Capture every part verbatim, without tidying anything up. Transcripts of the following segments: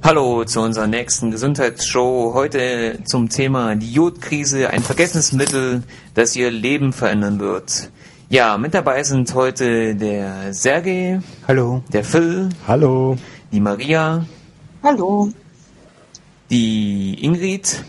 Hallo zu unserer nächsten Gesundheitsshow. Heute zum Thema die Jodkrise, ein vergessenes Mittel, das Ihr Leben verändern wird. Ja, mit dabei sind heute der Sergej. Hallo. Der Phil. Hallo. Die Maria. Hallo. Die Ingrid.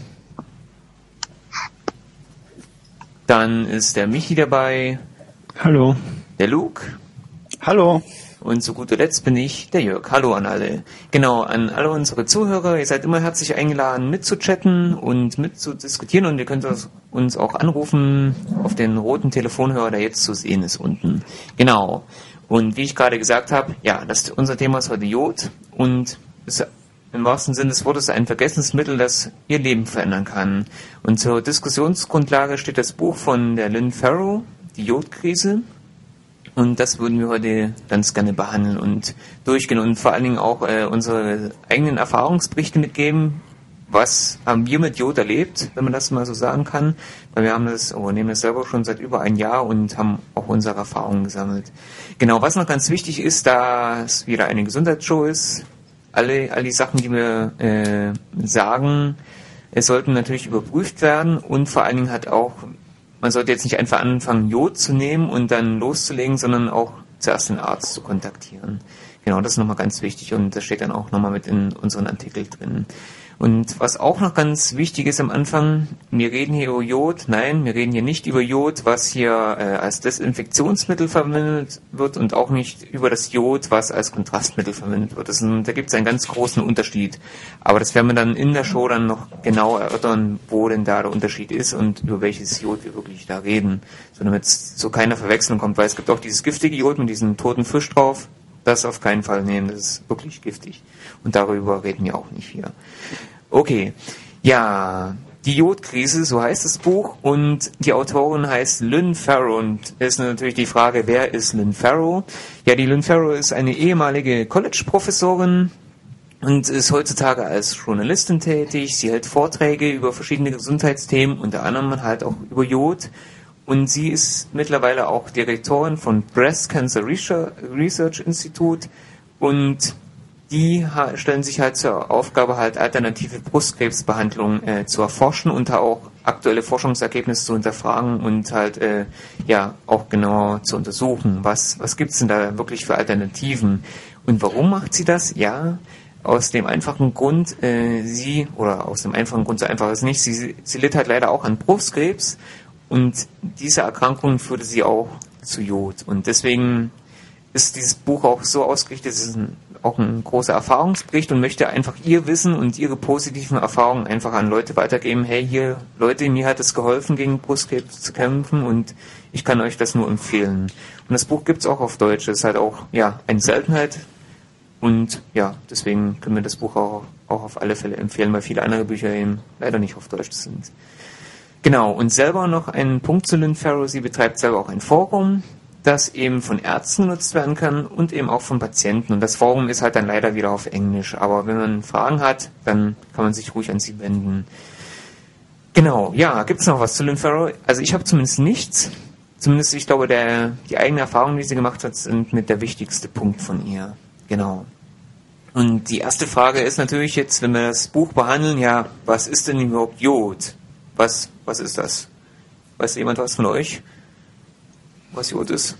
Dann ist der Michi dabei. Hallo. Der Luke. Hallo. Und zu guter Letzt bin ich, der Jörg. Hallo an alle. Genau, an alle unsere Zuhörer. Ihr seid immer herzlich eingeladen, mitzuchatten und mitzudiskutieren. Und ihr könnt uns auch anrufen auf den roten Telefonhörer, der jetzt zu sehen ist unten. Genau. Und wie ich gerade gesagt habe, ja, das, unser Thema ist heute Jod. Und ist im wahrsten Sinne des Wortes ein vergessenes Mittel, das Ihr Leben verändern kann. Und zur Diskussionsgrundlage steht das Buch von der Lynn Farrow, die Jodkrise. Und das würden wir heute ganz gerne behandeln und durchgehen und vor allen Dingen auch äh, unsere eigenen Erfahrungsberichte mitgeben. Was haben wir mit Jod erlebt, wenn man das mal so sagen kann? Weil wir haben das, oh, nehmen das selber schon seit über ein Jahr und haben auch unsere Erfahrungen gesammelt. Genau, was noch ganz wichtig ist, da es wieder eine Gesundheitsshow ist, alle, all die Sachen, die wir äh, sagen, es sollten natürlich überprüft werden und vor allen Dingen hat auch man sollte jetzt nicht einfach anfangen, Jod zu nehmen und dann loszulegen, sondern auch zuerst den Arzt zu kontaktieren. Genau, das ist nochmal ganz wichtig und das steht dann auch nochmal mit in unseren Artikel drin. Und was auch noch ganz wichtig ist am Anfang, wir reden hier über Jod, nein, wir reden hier nicht über Jod, was hier äh, als Desinfektionsmittel verwendet wird und auch nicht über das Jod, was als Kontrastmittel verwendet wird. Das ist ein, da gibt es einen ganz großen Unterschied. Aber das werden wir dann in der Show dann noch genau erörtern, wo denn da der Unterschied ist und über welches Jod wir wirklich da reden. So damit es zu keiner Verwechslung kommt, weil es gibt auch dieses giftige Jod mit diesem toten Fisch drauf. Das auf keinen Fall nehmen, das ist wirklich giftig. Und darüber reden wir auch nicht hier. Okay, ja, die Jodkrise, so heißt das Buch. Und die Autorin heißt Lynn Farrow. Und ist natürlich die Frage, wer ist Lynn Farrow? Ja, die Lynn Farrow ist eine ehemalige College-Professorin und ist heutzutage als Journalistin tätig. Sie hält Vorträge über verschiedene Gesundheitsthemen, unter anderem halt auch über Jod. Und sie ist mittlerweile auch Direktorin von Breast Cancer Research Institute und die stellen sich halt zur Aufgabe, halt alternative Brustkrebsbehandlung äh, zu erforschen und auch aktuelle Forschungsergebnisse zu hinterfragen und halt äh, ja auch genauer zu untersuchen. Was was gibt's denn da wirklich für Alternativen? Und warum macht sie das? Ja, aus dem einfachen Grund, äh, sie, oder aus dem einfachen Grund, so einfach ist nicht, sie, sie litt halt leider auch an Brustkrebs. Und diese Erkrankung führte sie auch zu Jod. Und deswegen ist dieses Buch auch so ausgerichtet, es ist ein, auch ein großer Erfahrungsbericht und möchte einfach ihr Wissen und ihre positiven Erfahrungen einfach an Leute weitergeben. Hey, hier, Leute, mir hat es geholfen, gegen Brustkrebs zu kämpfen und ich kann euch das nur empfehlen. Und das Buch gibt's auch auf Deutsch. Das ist halt auch, ja, eine Seltenheit. Und ja, deswegen können wir das Buch auch, auch auf alle Fälle empfehlen, weil viele andere Bücher eben leider nicht auf Deutsch sind. Genau, und selber noch ein Punkt zu Lynn Farrow. Sie betreibt selber auch ein Forum, das eben von Ärzten genutzt werden kann und eben auch von Patienten. Und das Forum ist halt dann leider wieder auf Englisch. Aber wenn man Fragen hat, dann kann man sich ruhig an sie wenden. Genau, ja, gibt's noch was zu Lynn Farrow? Also ich habe zumindest nichts. Zumindest, ich glaube, der, die eigenen Erfahrungen, die sie gemacht hat, sind mit der wichtigste Punkt von ihr. Genau. Und die erste Frage ist natürlich jetzt, wenn wir das Buch behandeln, ja, was ist denn überhaupt Jod? Was, was ist das? Weiß jemand was von euch? Was Jod ist?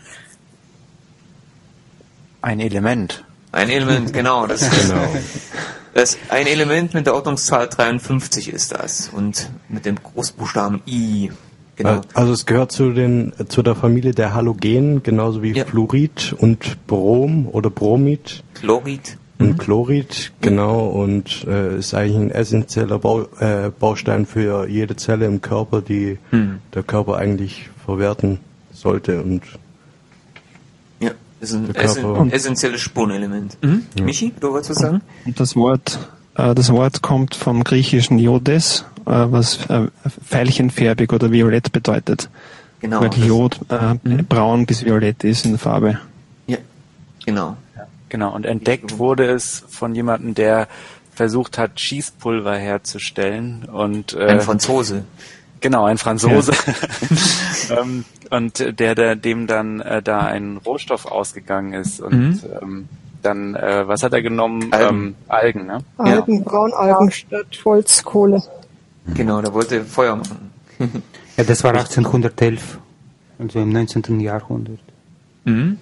Ein Element. Ein Element, genau. Das genau. Das ein Element mit der Ordnungszahl dreiundfünfzig ist das. Und mit dem Großbuchstaben I. Genau. Also es gehört zu den zu der Familie der Halogenen, genauso wie ja. Fluorid und Brom oder Bromid. Chlorid. Und Chlorid, genau, und äh, ist eigentlich ein essentieller Bau, äh, Baustein für jede Zelle im Körper, die hm. der Körper eigentlich verwerten sollte. Und ja, ist ein essen, essentielles Spurenelement. Mhm. Ja. Michi, du wolltest was sagen? Das Wort, äh, das Wort kommt vom griechischen Iodes, äh, was äh, veilchenfärbig oder violett bedeutet. Genau. Weil Jod äh, mhm. braun bis violett ist in der Farbe. Ja, genau. Genau, und entdeckt wurde es von jemandem, der versucht hat, Schießpulver herzustellen. Und, äh, ein Franzose. Genau, ein Franzose. Ja. ähm, und der, der dem dann äh, da ein Rohstoff ausgegangen ist. Und mhm. ähm, dann, äh, was hat er genommen? Algen. Ähm, Algen, ne? Algen, Ja. Braunalgen statt Holzkohle. Genau, der wollte Feuer machen. Ja, das war achtzehnhundertelf, also im neunzehnten Jahrhundert. Mhm.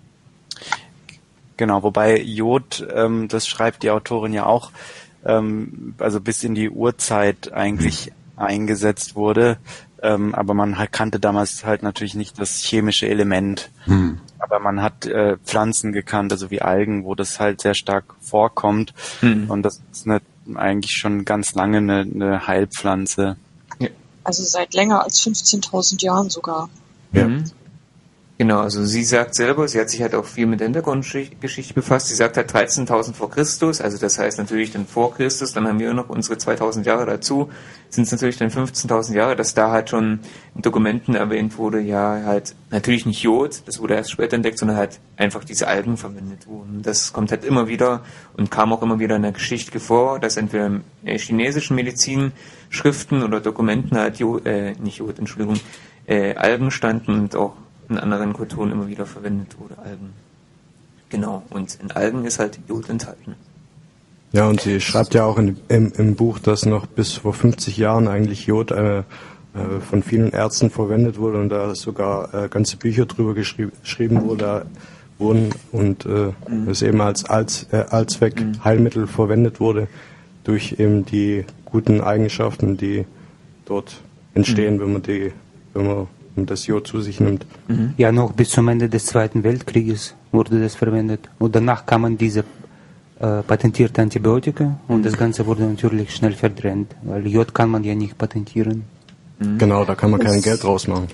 Genau, wobei Jod, ähm, das schreibt die Autorin ja auch, ähm, also bis in die Urzeit eigentlich eingesetzt wurde, ähm, aber man halt kannte damals halt natürlich nicht das chemische Element. Hm. Aber man hat äh, Pflanzen gekannt, also wie Algen, wo das halt sehr stark vorkommt. Mhm. Und das ist eine, eigentlich schon ganz lange eine, eine Heilpflanze. Also seit länger als fünfzehntausend Jahren sogar. Ja. Mhm. Genau, also sie sagt selber, sie hat sich halt auch viel mit der Hintergrundgeschichte befasst. Sie sagt halt dreizehntausend vor Christus, also das heißt natürlich dann vor Christus, dann haben wir noch unsere zweitausend Jahre dazu, sind es natürlich dann fünfzehntausend Jahre, dass da halt schon in Dokumenten erwähnt wurde, ja halt natürlich nicht Jod, das wurde erst später entdeckt, sondern halt einfach diese Algen verwendet wurden. Das kommt halt immer wieder und kam auch immer wieder in der Geschichte vor, dass entweder in chinesischen Medizinschriften oder Dokumenten halt Jod, äh, nicht Jod, Entschuldigung, äh, Algen standen und auch in anderen Kulturen immer wieder verwendet wurde, Algen. Genau, und in Algen ist halt Jod enthalten. Ja, und sie schreibt ja auch in, im, im Buch, dass noch bis vor fünfzig Jahren eigentlich Jod äh, äh, von vielen Ärzten verwendet wurde und da sogar äh, ganze Bücher drüber geschrieben, geschrieben wurde, wurden und äh, mhm. es eben als, als äh, Allzweck mhm. Heilmittel verwendet wurde durch eben die guten Eigenschaften, die dort entstehen, mhm. wenn man die, wenn man das Jod zu sich nimmt. Mhm. Ja, noch bis zum Ende des Zweiten Weltkrieges wurde das verwendet. Und danach kamen diese äh, patentierte Antibiotika und das Ganze wurde natürlich schnell verdrängt, weil Jod kann man ja nicht patentieren. Mhm. Genau, da kann man kein es, Geld draus machen.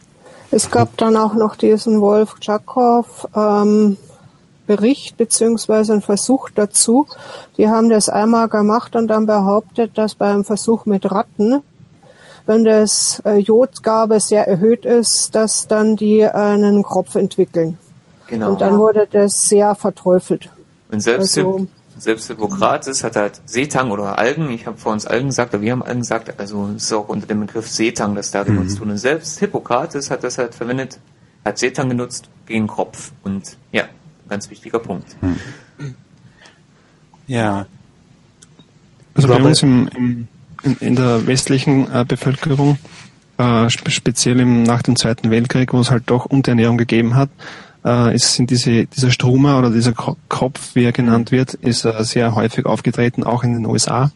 Es gab dann auch noch diesen Wolf Tschakov ähm, Bericht beziehungsweise einen Versuch dazu. Die haben das einmal gemacht und dann behauptet, dass beim Versuch mit Ratten, wenn das äh, Jodgabe sehr erhöht ist, dass dann die äh, einen Kropf entwickeln. Genau. Und dann wurde das sehr verteufelt. Und selbst, also, selbst Hippokrates hat halt Seetang oder Algen, ich habe vor uns Algen gesagt, aber wir haben Algen gesagt, also es ist auch unter dem Begriff Seetang, das da genutzt wurde. Und selbst Hippokrates hat das halt verwendet, hat Seetang genutzt gegen Kropf. Und ja, ganz wichtiger Punkt. Hm. Ja. Also bei uns im, im In, in der westlichen äh, Bevölkerung, äh, spe- speziell im, nach dem Zweiten Weltkrieg, wo es halt doch Unterernährung gegeben hat, äh, ist, sind diese, dieser Struma oder dieser Kro- Kropf, wie er genannt wird, ist äh, sehr häufig aufgetreten, auch in den U S A.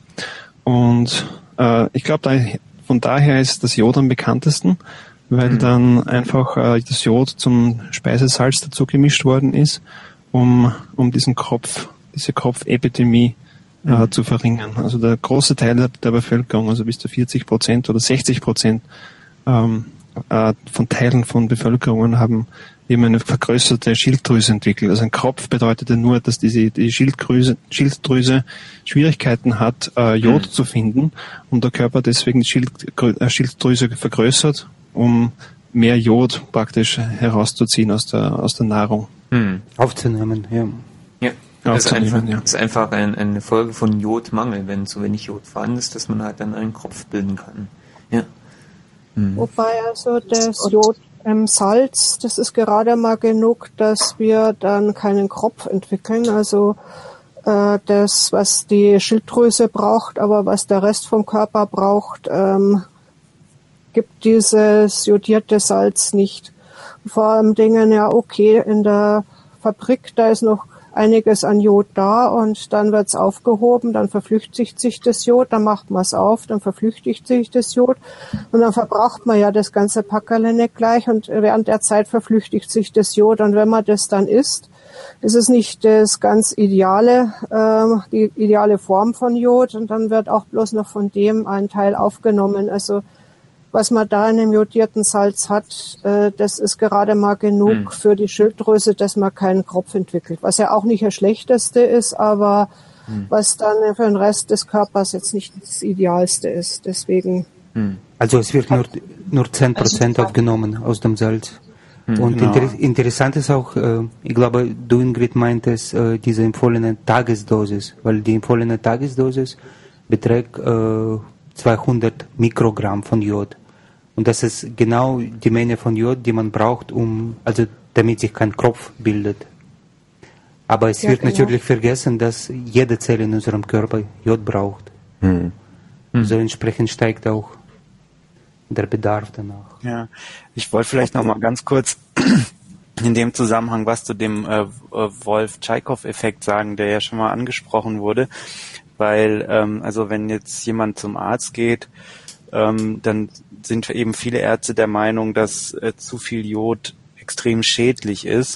Und äh, ich glaube, da, von daher ist das Jod am bekanntesten, weil mhm. dann einfach äh, das Jod zum Speisesalz dazu gemischt worden ist, um, um diesen Kropf, diese Kropfepidemie Äh, zu verringern. Also der große Teil der, der Bevölkerung, also bis zu vierzig Prozent oder sechzig Prozent ähm, äh, von Teilen von Bevölkerungen haben eben eine vergrößerte Schilddrüse entwickelt. Also ein Kropf bedeutete nur, dass diese die Schilddrüse, Schilddrüse Schwierigkeiten hat, äh, Jod mhm. zu finden und der Körper deswegen die Schild, äh, Schilddrüse vergrößert, um mehr Jod praktisch herauszuziehen aus der aus der Nahrung. Mhm. Aufzunehmen, ja. Ja. Das ist einfach, ja. ist einfach ein, eine Folge von Jodmangel, wenn zu wenig Jod vorhanden ist, dass man halt dann einen Kropf bilden kann. Ja. Mhm. Wobei also das Jod im Salz, das ist gerade mal genug, dass wir dann keinen Kropf entwickeln. Also äh, das, was die Schilddrüse braucht, aber was der Rest vom Körper braucht, ähm, gibt dieses jodierte Salz nicht. Vor allem Dingen, ja okay, in der Fabrik, da ist noch einiges an Jod da und dann wird's aufgehoben, dann verflüchtigt sich das Jod, dann macht man es auf, dann verflüchtigt sich das Jod und dann verbraucht man ja das ganze Packerle nicht gleich und während der Zeit verflüchtigt sich das Jod und wenn man das dann isst, ist es nicht das ganz ideale, äh, die ideale Form von Jod und dann wird auch bloß noch von dem ein Teil aufgenommen. Also was man da in dem jodierten Salz hat, äh, das ist gerade mal genug mhm. für die Schilddrüse, dass man keinen Kropf entwickelt. Was ja auch nicht das Schlechteste ist, aber mhm. was dann für den Rest des Körpers jetzt nicht das Idealste ist. Deswegen. Mhm. Also es wird nur, nur zehn Prozent also, aufgenommen aus dem Salz. Mhm, Und genau. inter- interessant ist auch, äh, ich glaube, du Ingrid meintest, äh, diese empfohlene Tagesdosis, weil die empfohlene Tagesdosis beträgt äh, zweihundert Mikrogramm von Jod. Und das ist genau die Menge von Jod, die man braucht, um, also damit sich kein Kropf bildet. Aber es Ja, wird genau. natürlich vergessen, dass jede Zelle in unserem Körper Jod braucht. Hm. So entsprechend steigt auch der Bedarf danach. Ja, ich wollte vielleicht noch mal ganz kurz in dem Zusammenhang was zu dem äh, Wolff-Chaikow-Effekt sagen, der ja schon mal angesprochen wurde, weil ähm, also wenn jetzt jemand zum Arzt geht, ähm, dann sind eben viele Ärzte der Meinung, dass äh, zu viel Jod extrem schädlich ist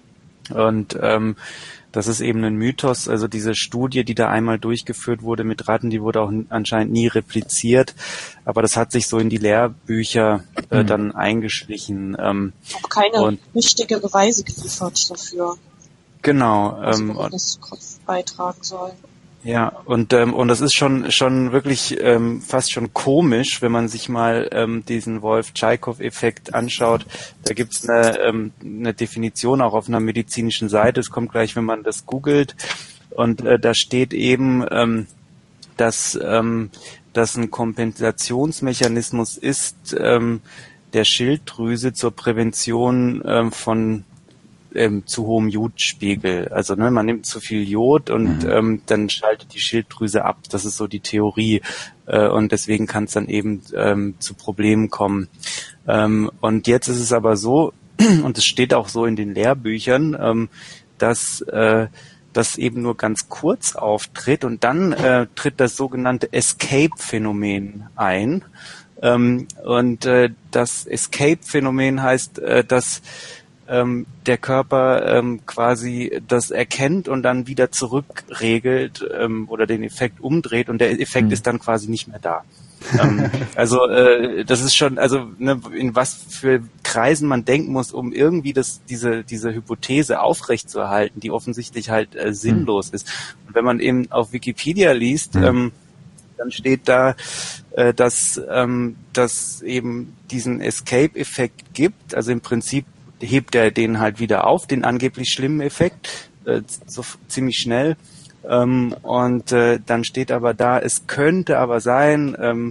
und ähm, das ist eben ein Mythos, also diese Studie, die da einmal durchgeführt wurde mit Ratten, die wurde auch anscheinend nie repliziert, aber das hat sich so in die Lehrbücher äh, mhm. dann eingeschlichen. Ähm, auch keine und, richtige Beweise geliefert dafür. Genau. Also, ähm, das beitragen soll. Ja, und ähm, und das ist schon schon wirklich ähm, fast schon komisch, wenn man sich mal ähm, diesen Wolff-Chaikow-Effekt anschaut. Da gibt's eine, ähm, eine Definition auch auf einer medizinischen Seite. Es kommt gleich, wenn man das googelt. Und äh, da steht eben, ähm, dass ähm, das ein Kompensationsmechanismus ist ähm, der Schilddrüse zur Prävention ähm, von Ähm, zu hohem Jodspiegel. Also ne, man nimmt zu viel Jod und mhm. ähm, dann schaltet die Schilddrüse ab. Das ist so die Theorie. Äh, und deswegen kann es dann eben ähm, zu Problemen kommen. Ähm, und jetzt ist es aber so, und es steht auch so in den Lehrbüchern, ähm, dass äh, das eben nur ganz kurz auftritt und dann äh, tritt das sogenannte Escape-Phänomen ein. Ähm, und äh, das Escape-Phänomen heißt, äh, dass Ähm, der Körper ähm, quasi das erkennt und dann wieder zurückregelt ähm, oder den Effekt umdreht und der Effekt mhm. ist dann quasi nicht mehr da. ähm, also äh, das ist schon, also ne, in was für Kreisen man denken muss, um irgendwie das diese diese Hypothese aufrechtzuerhalten, die offensichtlich halt äh, sinnlos mhm. ist. Und wenn man eben auf Wikipedia liest, mhm. ähm, dann steht da, äh, dass ähm, dass eben diesen Escape-Effekt gibt, also im Prinzip hebt er den halt wieder auf, den angeblich schlimmen Effekt, äh, so ziemlich schnell. Ähm, und äh, dann steht aber da, es könnte aber sein, ähm,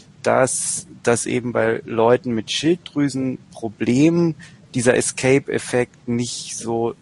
dass, dass eben bei Leuten mit Schilddrüsenproblemen dieser Escape-Effekt nicht so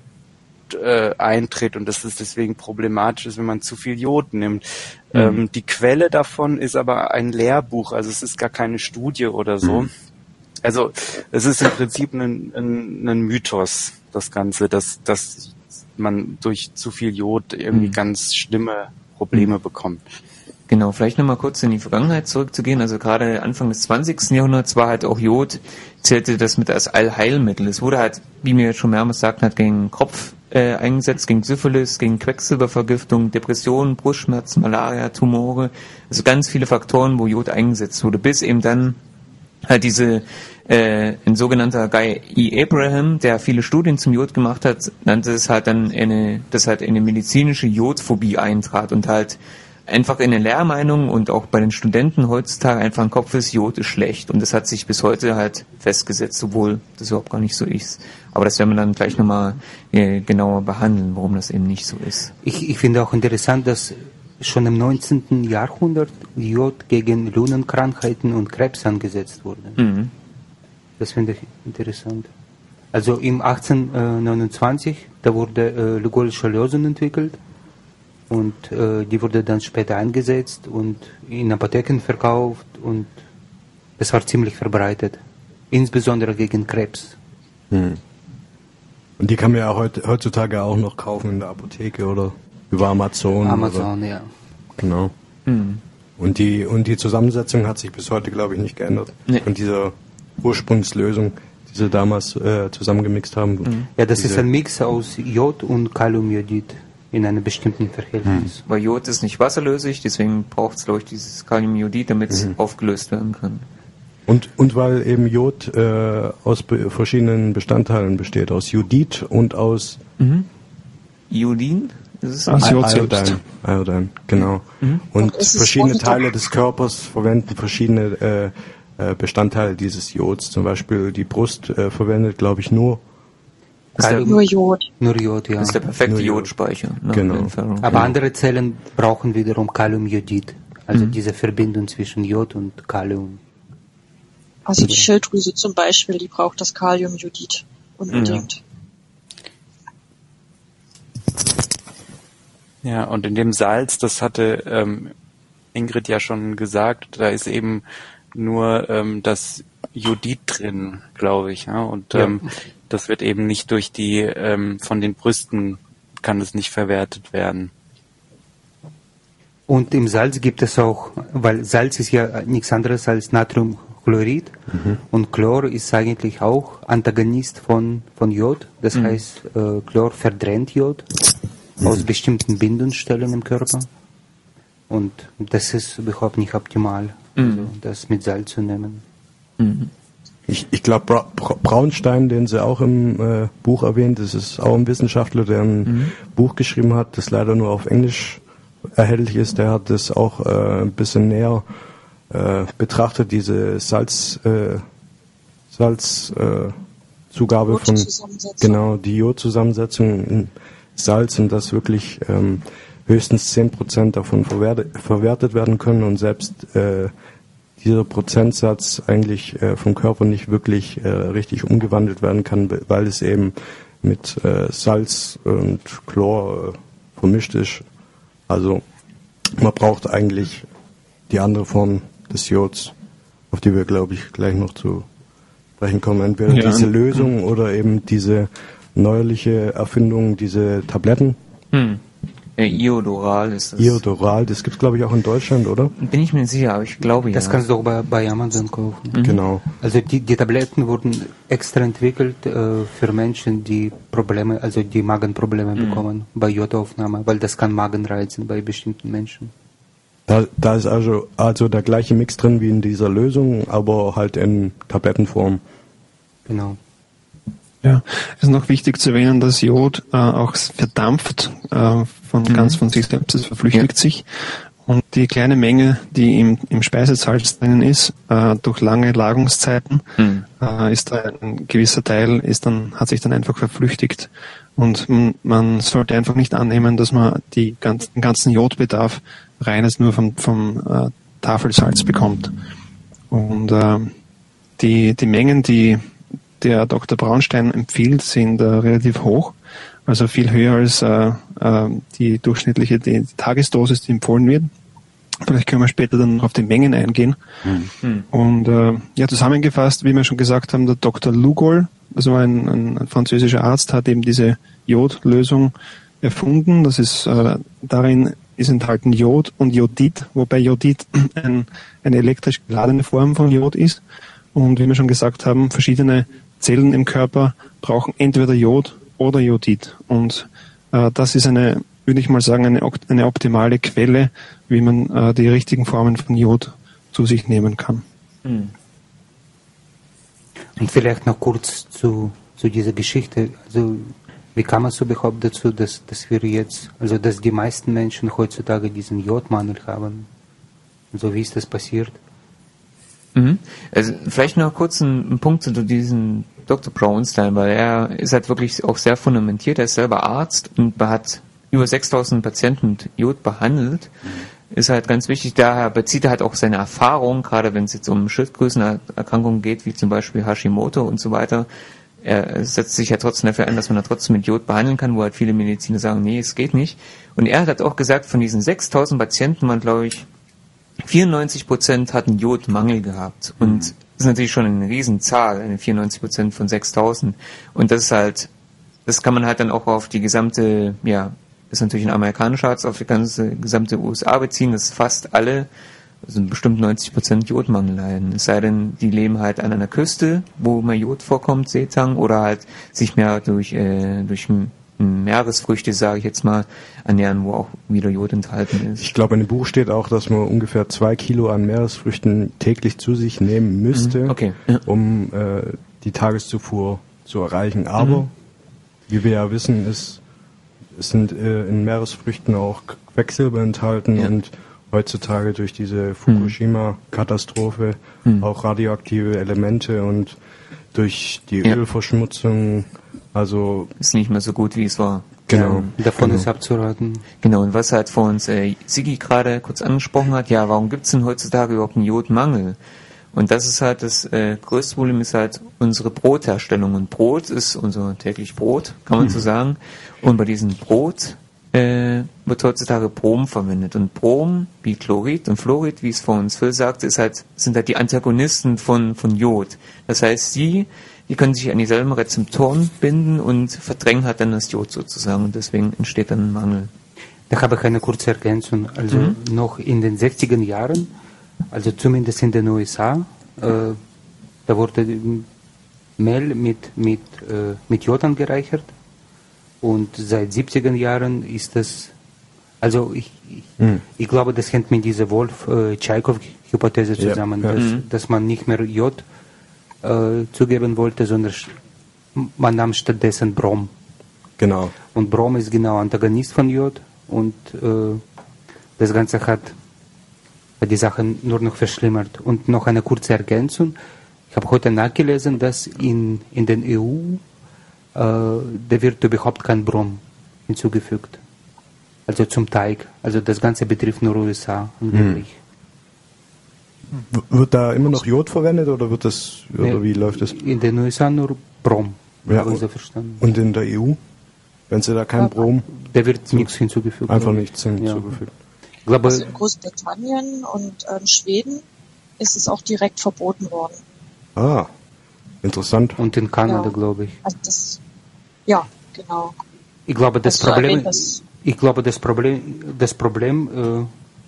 äh, eintritt und dass es deswegen problematisch ist, wenn man zu viel Jod nimmt. Mhm. Ähm, die Quelle davon ist aber ein Lehrbuch, also es ist gar keine Studie oder so. Mhm. Also es ist im Prinzip ein, ein, ein Mythos, das Ganze, dass, dass man durch zu viel Jod irgendwie mhm. ganz schlimme Probleme mhm. bekommt. Genau, vielleicht nochmal kurz in die Vergangenheit zurückzugehen. Also gerade Anfang des zwanzigsten Jahrhunderts war halt auch Jod, zählte das mit als Allheilmittel. Es wurde halt, wie wir schon mehrmals sagten, halt gegen Kopf äh, eingesetzt, gegen Syphilis, gegen Quecksilbervergiftung, Depressionen, Brustschmerzen, Malaria, Tumore. Also ganz viele Faktoren, wo Jod eingesetzt wurde, bis eben dann halt diese äh, ein sogenannter Guy E. Abraham, der viele Studien zum Jod gemacht hat, nannte es halt dann eine, dass halt eine medizinische Jodphobie eintrat und halt einfach in den Lehrmeinungen und auch bei den Studenten heutzutage einfach im Kopf ist, Jod ist schlecht und das hat sich bis heute halt festgesetzt, obwohl das überhaupt gar nicht so ist. Aber das werden wir dann gleich nochmal äh, genauer behandeln, warum das eben nicht so ist. Ich, ich finde auch interessant, dass schon im neunzehnten Jahrhundert Jod gegen Lungenkrankheiten und Krebs angesetzt wurde. Mhm. Das finde ich interessant. Also im achtzehnhundertneunundzwanzig, da wurde äh, Lugolische Lösung entwickelt und äh, die wurde dann später eingesetzt und in Apotheken verkauft und es war ziemlich verbreitet, insbesondere gegen Krebs. Mhm. Und die kann man ja heut, heutzutage auch noch kaufen in der Apotheke oder über Amazon. Amazon, oder? Ja. Genau. Mhm. Und die und die Zusammensetzung hat sich bis heute, glaube ich, nicht geändert. Nee. Von dieser Ursprungslösung, die sie damals äh, zusammengemixt haben. Mhm. Ja, das ist ein Mix aus Jod und Kaliumjodid in einem bestimmten Verhältnis. Mhm. Weil Jod ist nicht wasserlöslich, deswegen braucht es, glaube ich, dieses Kaliumjodid, damit es mhm. aufgelöst werden kann. Und, und weil eben Jod äh, aus be- verschiedenen Bestandteilen besteht, aus Jodid und aus mhm. Iodin? Das ist aus Iodin. Iodin, genau. Mhm. Und verschiedene Teile des Körpers verwenden verschiedene äh, äh, Bestandteile dieses Jods. Zum Beispiel die Brust äh, verwendet, glaube ich, nur der, nur Jod. Nur Jod, ja. Das ist der perfekte nur Jodspeicher. Ne? Genau. Aber genau. andere Zellen brauchen wiederum Kaliumjodid. Also mhm. diese Verbindung zwischen Jod und Kalium. Also die Schilddrüse zum Beispiel, die braucht das Kaliumjodid unbedingt. Ja. Ja, und in dem Salz, das hatte ähm, Ingrid ja schon gesagt, da ist eben nur ähm, das Jodid drin, glaube ich. Ja? Und Ja. ähm, das wird eben nicht durch die, ähm, von den Brüsten kann es nicht verwertet werden. Und im Salz gibt es auch, weil Salz ist ja nichts anderes als Natriumchlorid mhm. und Chlor ist eigentlich auch Antagonist von, von Jod. Das mhm. heißt, äh, Chlor verdrängt Jod mhm. aus bestimmten Bindungsstellen im Körper. Und das ist überhaupt nicht optimal, mhm. also das mit Salz zu nehmen. Mhm. Ich, ich glaube, Bra Bra Braunstein, den sie auch im äh, Buch erwähnt, das ist auch ein Wissenschaftler, der ein mhm. Buch geschrieben hat, das leider nur auf Englisch erhältlich ist. Der hat das auch äh, ein bisschen näher äh, betrachtet, diese Salz, äh, Salz äh, Zugabe von, genau, die Jodzusammensetzung in Salz und dass wirklich ähm, höchstens zehn Prozent davon verwertet, verwertet werden können und selbst äh, dieser Prozentsatz eigentlich äh, vom Körper nicht wirklich äh, richtig umgewandelt werden kann, weil es eben mit äh, Salz und Chlor äh, vermischt ist. Also man braucht eigentlich die andere Form des Jods, auf die wir, glaube ich, gleich noch zu sprechen kommen. Entweder ja, diese Lösung oder eben diese neuerliche Erfindung, diese Tabletten. Hm. Ja, Iodoral ist das. Iodoral, das gibt es, glaube ich, auch in Deutschland, oder? Bin ich mir nicht sicher, aber ich glaube ja. Das kannst du auch bei, bei Amazon kaufen. Mhm. Genau. Also die, die Tabletten wurden extra entwickelt äh, für Menschen, die Probleme, also die Magenprobleme mhm. bekommen bei Jodaufnahme, weil das kann Magen reizen bei bestimmten Menschen. Da, da ist also, also der gleiche Mix drin wie in dieser Lösung, aber halt in Tablettenform. Genau. Ja, es ist noch wichtig zu erwähnen, dass Jod äh, auch verdampft, äh, von mhm. ganz von sich selbst, es verflüchtigt ja. sich. Und die kleine Menge, die im, im Speisesalz drinnen ist, äh, durch lange Lagerungszeiten, mhm. äh, ist da ein gewisser Teil, ist dann, hat sich dann einfach verflüchtigt. Und man, man sollte einfach nicht annehmen, dass man die ganz, den ganzen Jodbedarf reines nur vom, vom äh, Tafelsalz bekommt. Und äh, die, die Mengen, die der Doktor Braunstein empfiehlt, sind äh, relativ hoch, also viel höher als äh, äh, die durchschnittliche die Tagesdosis, die empfohlen wird. Vielleicht können wir später dann noch auf die Mengen eingehen. Mhm. Und äh, ja, zusammengefasst, wie wir schon gesagt haben, der Doktor Lugol, also ein, ein, ein französischer Arzt, hat eben diese Jodlösung erfunden. Das ist äh, darin ist enthalten Jod und Jodid, wobei Jodid ein, eine elektrisch geladene Form von Jod ist. Und wie wir schon gesagt haben, verschiedene Zellen im Körper brauchen entweder Jod oder Jodid. Und äh, das ist eine, würde ich mal sagen, eine, eine optimale Quelle, wie man äh, die richtigen Formen von Jod zu sich nehmen kann. Und vielleicht noch kurz zu, zu dieser Geschichte. Also wie kam es überhaupt dazu, dass, dass wir jetzt, also dass die meisten Menschen heutzutage diesen Jodmangel haben? Also wie ist das passiert? Mhm. Also vielleicht noch kurz ein, ein Punkt zu diesem Doktor Braunstein, weil er ist halt wirklich auch sehr fundamentiert. Er ist selber Arzt und hat über sechstausend Patienten mit Jod behandelt. Mhm. Ist halt ganz wichtig, daher bezieht er halt auch seine Erfahrung, gerade wenn es jetzt um Schilddrüsenerkrankungen geht, wie zum Beispiel Hashimoto und so weiter. Er setzt sich ja trotzdem dafür ein, dass man da trotzdem mit Jod behandeln kann, wo halt viele Mediziner sagen, nee, es geht nicht. Und er hat auch gesagt, von diesen sechstausend Patienten waren, glaube ich, vierundneunzig Prozent hatten Jodmangel gehabt. Und das ist natürlich schon eine Riesenzahl, eine vierundneunzig Prozent von sechstausend. Und das ist halt, das kann man halt dann auch auf die gesamte, ja, das ist natürlich ein amerikanischer Arzt, auf die ganze gesamte U S A beziehen, dass fast alle, also bestimmt neunzig Prozent Jodmangel leiden. Es sei denn, die leben halt an einer Küste, wo mehr Jod vorkommt, Seetang, oder halt sich mehr durch, äh, durch Meeresfrüchte, sage ich jetzt mal, ernähren, wo auch wieder Jod enthalten ist. Ich glaube, in dem Buch steht auch, dass man ungefähr zwei Kilo an Meeresfrüchten täglich zu sich nehmen müsste, okay. ja. um äh, die Tageszufuhr zu erreichen. Aber, mhm. wie wir ja wissen, ist, es sind äh, in Meeresfrüchten auch Quecksilber enthalten ja. und heutzutage durch diese Fukushima-Katastrophe mhm. auch radioaktive Elemente und durch die ja. Ölverschmutzung, also ist nicht mehr so gut, wie es war. Genau. Ähm, davon genau. ist abzuraten. Genau, und was halt vor uns äh, Sigi gerade kurz angesprochen hat, ja, warum gibt es denn heutzutage überhaupt einen Jodmangel? Und das ist halt das äh, größte Problem, ist halt unsere Brotherstellung. Und Brot ist unser täglich Brot, kann man mhm. so sagen. Und bei diesem Brot äh, wird heutzutage Brom verwendet. Und Brom, wie Chlorid und Fluorid, wie es vor uns Phil sagte, ist halt, sind halt die Antagonisten von, von Jod. Das heißt, sie, die können sich an dieselben Rezeptoren binden und verdrängen halt dann das Jod sozusagen. Und deswegen entsteht dann ein Mangel. Da habe ich eine kurze Ergänzung. Also mhm. noch in den sechziger Jahren, also zumindest in den U S A, äh, da wurde Mehl mit, mit, äh, mit Jod angereichert. Und seit siebziger Jahren ist das, also ich, ich, mhm. ich glaube, das hängt mit dieser Wolf-Chaikow-Hypothese zusammen, ja, ja. Dass, mhm. dass man nicht mehr Jod äh, zugeben wollte, sondern man nahm stattdessen Brom. Genau. Und Brom ist genau Antagonist von Jod und äh, das Ganze hat, hat die Sache nur noch verschlimmert. Und noch eine kurze Ergänzung. Ich habe heute nachgelesen, dass in, in den E U äh, da wird überhaupt kein Brom hinzugefügt. Also zum Teig. Also das Ganze betrifft nur U S A angeblich. Hm. Wird da immer noch Jod verwendet oder wird das oder nee, wie läuft das? In den U S A nur Brom. Ja, und, so verstanden. Und in der E U? Wenn Sie da kein Brom? Da wird nichts hinzugefügt. Einfach nichts hinzugefügt. Ja. Ich glaube, also in Großbritannien und äh, Schweden ist es auch direkt verboten worden. Ah, interessant. Und in Kanada, ja. glaube ich. Also das, ja, genau. Ich glaube, das also Problem, erwähnt, ich glaube, das Problem, das Problem,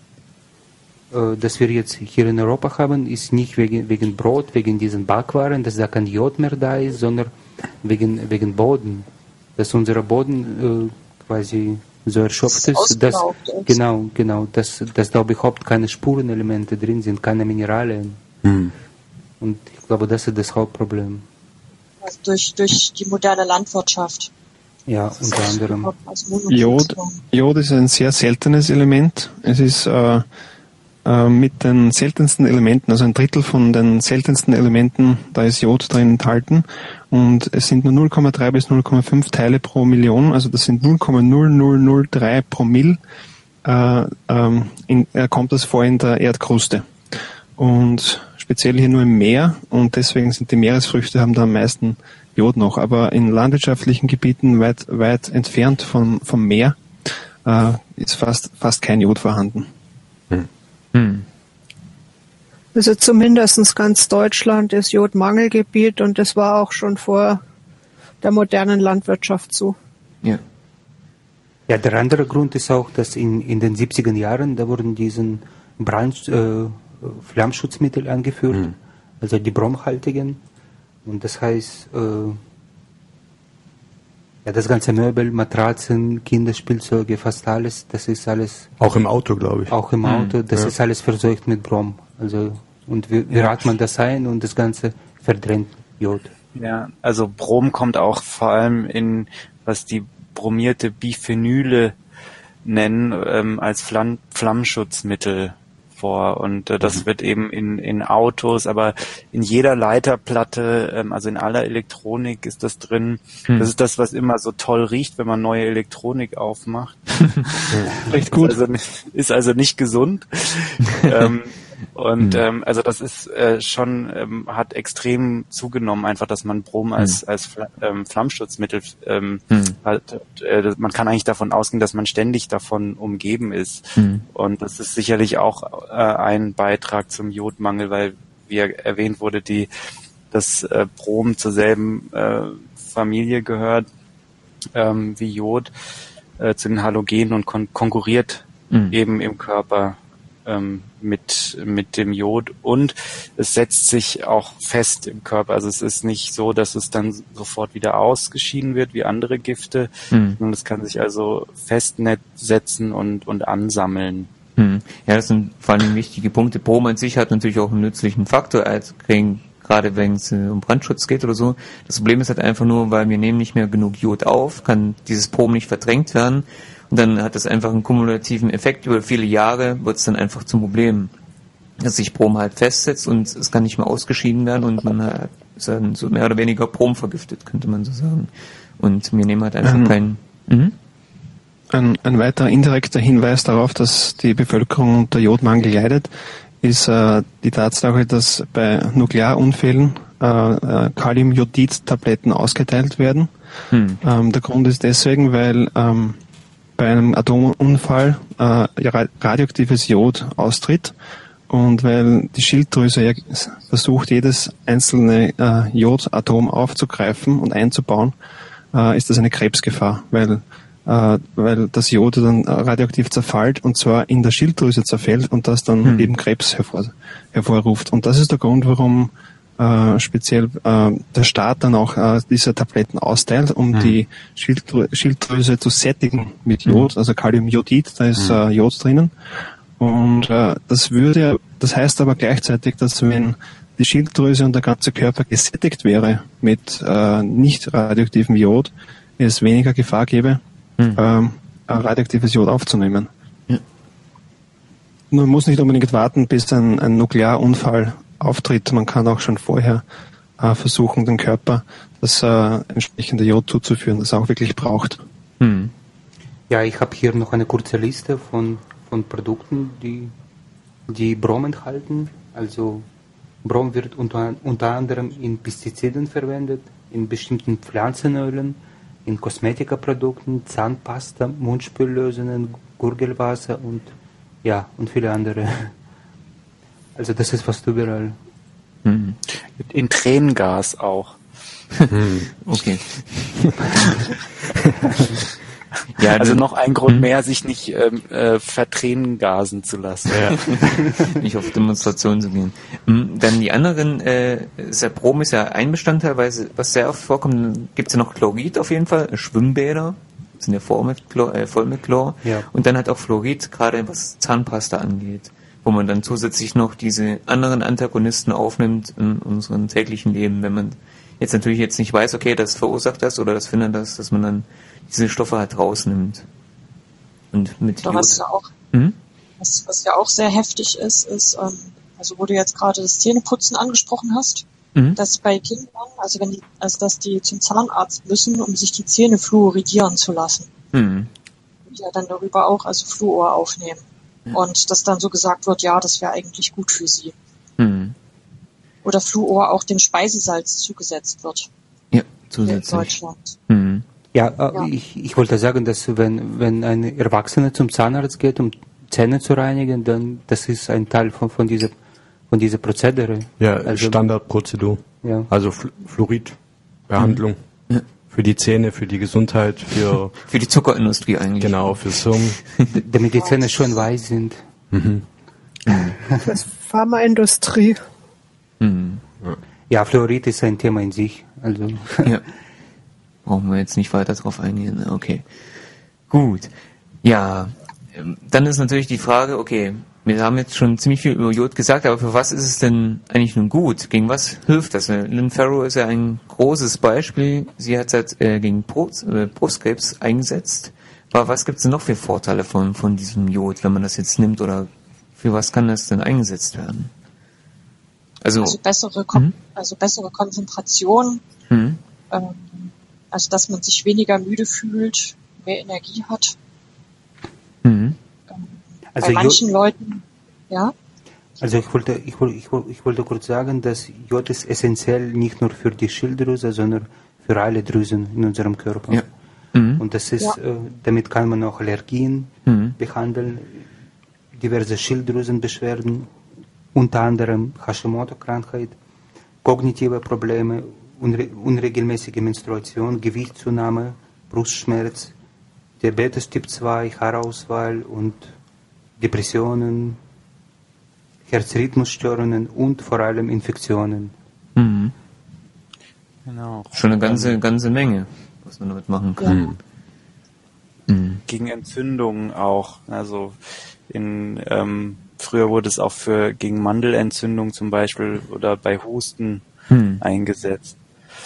äh, äh, das wir jetzt hier in Europa haben, ist nicht wegen, wegen Brot, wegen diesen Backwaren, dass da kein Jod mehr da ist, sondern wegen, wegen Boden. Dass unser Boden äh, quasi so erschöpft ist, dass, genau, genau, dass, dass da überhaupt keine Spurenelemente drin sind, keine Mineralien. Hm. Und ich glaube, das ist das Hauptproblem. Also durch, durch die moderne Landwirtschaft. Ja, unter anderem. Jod, Jod ist ein sehr seltenes Element. Es ist äh, äh, mit den seltensten Elementen, also ein Drittel von den seltensten Elementen, da ist Jod drin enthalten. Und es sind nur null Komma drei bis null Komma fünf Teile pro Million, also das sind null Komma null null null drei Promille, äh, ähm, in, äh, kommt das vor in der Erdkruste. Und speziell hier nur im Meer, und deswegen sind die Meeresfrüchte haben da am meisten Jod noch. Aber in landwirtschaftlichen Gebieten weit, weit entfernt vom, vom Meer äh, ist fast, fast kein Jod vorhanden. Hm. Hm. Also zumindest ganz Deutschland ist Jodmangelgebiet und das war auch schon vor der modernen Landwirtschaft so. Ja. Ja, der andere Grund ist auch, dass in, in den siebziger Jahren, da wurden diesen Brand, äh, Flammschutzmittel angeführt, mhm. also die bromhaltigen. Und das heißt, äh, ja, das ganze Möbel, Matratzen, Kinderspielzeuge, fast alles, das ist alles... Auch im Auto, glaube ich. Auch im Auto, das ja. ist alles verseucht mit Brom. Also, und wie, wie ja. rät man das ein und das Ganze verdrängt Jod. Ja, also Brom kommt auch vor allem in, was die bromierte Biphenyle nennen, ähm, als Flamm, Flammschutzmittel vor. Und äh, das mhm. wird eben in, in Autos, aber in jeder Leiterplatte, ähm, also in aller Elektronik ist das drin. Mhm. Das ist das, was immer so toll riecht, wenn man neue Elektronik aufmacht. Recht gut. Ist also nicht, ist also nicht gesund. ähm, Und mhm. ähm, also das ist äh, schon ähm, hat extrem zugenommen, einfach, dass man Brom als mhm. als Fl- ähm, Flammschutzmittel ähm, mhm. halt, äh, man kann eigentlich davon ausgehen, dass man ständig davon umgeben ist. Mhm. Und das ist sicherlich auch äh, ein Beitrag zum Jodmangel, weil wie erwähnt wurde, die das äh, Brom zur selben äh, Familie gehört ähm, wie Jod, äh, zu den Halogenen und kon- konkurriert mhm. eben im Körper mit mit dem Jod, und es setzt sich auch fest im Körper. Also es ist nicht so, dass es dann sofort wieder ausgeschieden wird wie andere Gifte, mhm. sondern es kann sich also festsetzen und und ansammeln. Mhm. Ja, das sind vor allem wichtige Punkte. Brom an sich hat natürlich auch einen nützlichen Faktor, als gerade wenn es um Brandschutz geht oder so. Das Problem ist halt einfach nur, weil wir nehmen nicht mehr genug Jod auf, kann dieses Brom nicht verdrängt werden. Und dann hat das einfach einen kumulativen Effekt. Über viele Jahre wird es dann einfach zum Problem, dass sich Brom halt festsetzt und es kann nicht mehr ausgeschieden werden und man hat, ist dann so mehr oder weniger Brom vergiftet, könnte man so sagen. Und wir nehmen halt einfach ähm, keinen... Mhm. Ein, ein weiterer indirekter Hinweis darauf, dass die Bevölkerung unter Jodmangel leidet, ist äh, die Tatsache, dass bei Nuklearunfällen äh, äh, Kaliumjodid-Tabletten ausgeteilt werden. Hm. Ähm, der Grund ist deswegen, weil... Ähm, bei einem Atomunfall äh, radioaktives Jod austritt. Und weil die Schilddrüse ja versucht, jedes einzelne äh, Jodatom aufzugreifen und einzubauen, äh, ist das eine Krebsgefahr, weil äh, weil das Jod dann radioaktiv zerfällt und zwar in der Schilddrüse zerfällt und das dann hm. eben Krebs hervor, hervorruft. Und das ist der Grund, warum äh, speziell äh, der Staat dann auch äh, diese Tabletten austeilt, um hm. die Schilddrü- Schilddrüse zu sättigen mit Jod, hm. also Kaliumjodid, da ist äh, Jod drinnen. Und äh, das würde, das heißt aber gleichzeitig, dass wenn die Schilddrüse und der ganze Körper gesättigt wäre mit äh, nicht radioaktivem Jod, es weniger Gefahr gäbe, hm. ähm, radioaktives Jod aufzunehmen. Ja. Man muss nicht unbedingt warten, bis ein, ein Nuklearunfall auftritt. Man kann auch schon vorher äh, versuchen, dem Körper das äh, entsprechende Jod zuzuführen, das er auch wirklich braucht. Hm. Ja, ich habe hier noch eine kurze Liste von von Produkten, die, die Brom enthalten. Also Brom wird unter, unter anderem in Pestiziden verwendet, in bestimmten Pflanzenölen, in Kosmetikaprodukten, Zahnpasta, Mundspüllösungen, Gurgelwasser und ja, und viele andere. Also das ist fast überall. Hm. In Tränengas auch. Hm. Okay. Ja, also noch ein Grund mehr, sich nicht ähm, äh, vertränen gasen zu lassen. Ja. Nicht auf Demonstrationen zu gehen. Dann die anderen, äh, der Brom ist ja ein Bestandteil, weil was sehr oft vorkommt, gibt es ja noch Chlorid auf jeden Fall, Schwimmbäder, sind ja voll mit Chlor, äh, voll mit Chlor. Ja. Und dann halt auch Fluorid, gerade was Zahnpasta angeht, wo man dann zusätzlich noch diese anderen Antagonisten aufnimmt in unserem täglichen Leben, wenn man jetzt natürlich jetzt nicht weiß, okay, das verursacht das oder das findet das, dass man dann diese Stoffe halt rausnimmt. Und mit Jod. Was ja auch, hm? was, was ja auch sehr heftig ist, ist, ähm, also wo du jetzt gerade das Zähneputzen angesprochen hast, mhm. dass bei Kindern, also wenn die, also dass die zum Zahnarzt müssen, um sich die Zähne fluoridieren zu lassen. Mhm. Und ja dann darüber auch also Fluor aufnehmen. Ja. Und dass dann so gesagt wird, ja, das wäre eigentlich gut für sie. Mhm. Oder Fluor auch dem Speisesalz zugesetzt wird. Ja, zusätzlich. In Deutschland. Mhm. Ja, äh, ja. Ich, ich wollte sagen, dass wenn, wenn ein Erwachsener zum Zahnarzt geht, um Zähne zu reinigen, dann das ist ein Teil von, von dieser von dieser Prozedere. Ja, also, Standardprozedur. Ja. Also Fl- Fluoridbehandlung. Mhm. Ja. Für die Zähne, für die Gesundheit, für für die Zuckerindustrie eigentlich. Genau, fürs Hirn. Damit die Zähne schön weiß sind. Mhm. Das Pharmaindustrie. Mhm. Ja, Fluorid ist ein Thema in sich. Also. Ja. Brauchen wir jetzt nicht weiter drauf eingehen. Okay. Gut. Ja, dann ist natürlich die Frage, okay, wir haben jetzt schon ziemlich viel über Jod gesagt, aber für was ist es denn eigentlich nun gut? Gegen was hilft das? Lynn Farrow ist ja ein großes Beispiel. Sie hat es äh, gegen Brust, äh, Brustkrebs eingesetzt. Aber was gibt es denn noch für Vorteile von, von diesem Jod, wenn man das jetzt nimmt? Oder für was kann das denn eingesetzt werden? Also, also bessere, Kon- hm? also bessere Konzentration, hm? ähm, also dass man sich weniger müde fühlt, mehr Energie hat. Mhm. Ähm, also bei manchen Jod, Leuten, ja. Also ich wollte, ich wollte, ich wollte, ich wollte kurz sagen, dass Jod ist essentiell nicht nur für die Schilddrüse, sondern für alle Drüsen in unserem Körper. Ja. Mhm. Und das ist, ja. äh, damit kann man auch Allergien mhm. behandeln, diverse Schilddrüsenbeschwerden, unter anderem Hashimoto-Krankheit, kognitive Probleme, unre- unregelmäßige Menstruation, Gewichtszunahme, Brustschmerz, Diabetes Typ zwei, Haarausfall und Depressionen, Herzrhythmusstörungen und vor allem Infektionen. Mhm. Genau. Schon eine ganze, ganze Menge, was man damit machen kann. Ja. Mhm. Gegen Entzündungen auch. Also in ähm, früher wurde es auch für gegen Mandelentzündung zum Beispiel oder bei Husten mhm. eingesetzt.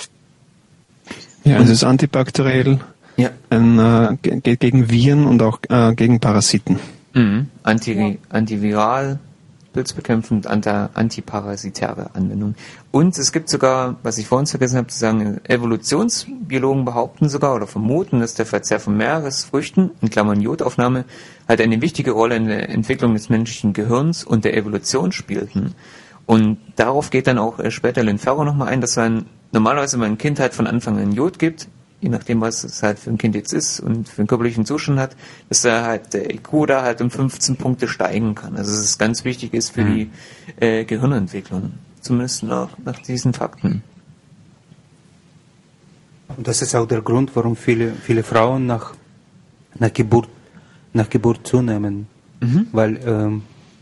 Ja, es ist antibakteriell, ja. ein, äh, ge- gegen Viren und auch äh, gegen Parasiten. Mhm. Anti- ja. Antiviral, pilzbekämpfend, anti- antiparasitäre Anwendung. Und es gibt sogar, was ich vorhin vergessen habe zu sagen, Evolutionsbiologen behaupten sogar oder vermuten, dass der Verzehr von Meeresfrüchten, in Klammern Jodaufnahme, halt eine wichtige Rolle in der Entwicklung des menschlichen Gehirns und der Evolution spielten. Und darauf geht dann auch später Lynn Farrow nochmal ein, dass man normalerweise, wenn man ein Kind halt von Anfang an Jod gibt, je nachdem, was es halt für ein Kind jetzt ist und für einen körperlichen Zustand hat, dass da halt der I Q da halt um fünfzehn Punkte steigen kann. Also dass es ganz wichtig ist für mhm. die äh, Gehirnentwicklung. Zumindest nach, nach diesen Fakten. Und das ist auch der Grund, warum viele, viele Frauen nach, nach Geburt, nach Geburt zunehmen. Mhm. Weil, ähm,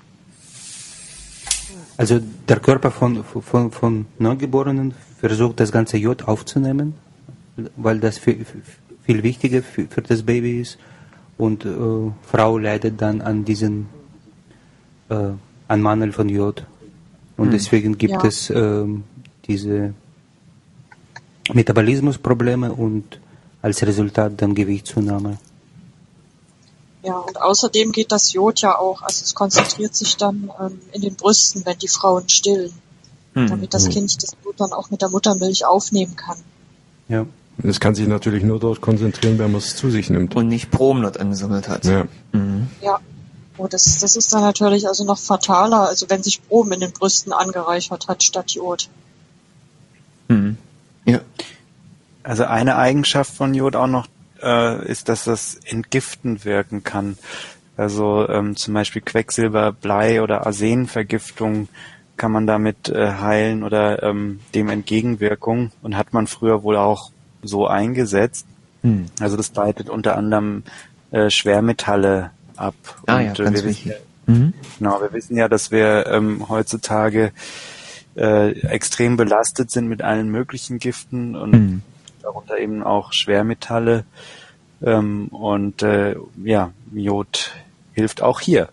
also der Körper von, von, von Neugeborenen versucht, das ganze Jod aufzunehmen, weil das viel, viel wichtiger für, für das Baby ist. Und äh, Frau leidet dann an diesen, äh, an Mangel von Jod. Und mhm. deswegen gibt ja. es äh, diese Metabolismusprobleme und als Resultat dann Gewichtszunahme. Ja, und außerdem geht das Jod ja auch, also es konzentriert sich dann ähm, in den Brüsten, wenn die Frauen stillen, hm. damit das Kind das Blut dann auch mit der Muttermilch aufnehmen kann. Ja. Das kann sich natürlich nur dort konzentrieren, wenn man es zu sich nimmt. Und nicht pro Monat angesammelt hat. Ja. Mhm. Ja. Oh, das, das ist dann natürlich also noch fataler, also wenn sich Brom in den Brüsten angereichert hat statt Jod. Mhm. Ja. Also eine Eigenschaft von Jod auch noch äh, ist, dass das entgiftend wirken kann. Also ähm, zum Beispiel Quecksilber, Blei oder Arsenvergiftung kann man damit äh, heilen oder ähm, dem Entgegenwirkung und hat man früher wohl auch so eingesetzt. Hm. Also das leitet unter anderem äh, Schwermetalle ab. Ah, und ja, äh, ganz wir wichtig. wissen, mhm. Genau, wir wissen ja, dass wir ähm, heutzutage äh, extrem belastet sind mit allen möglichen Giften und mhm. darunter eben auch Schwermetalle. Ähm, und äh, ja, Jod hilft auch hier.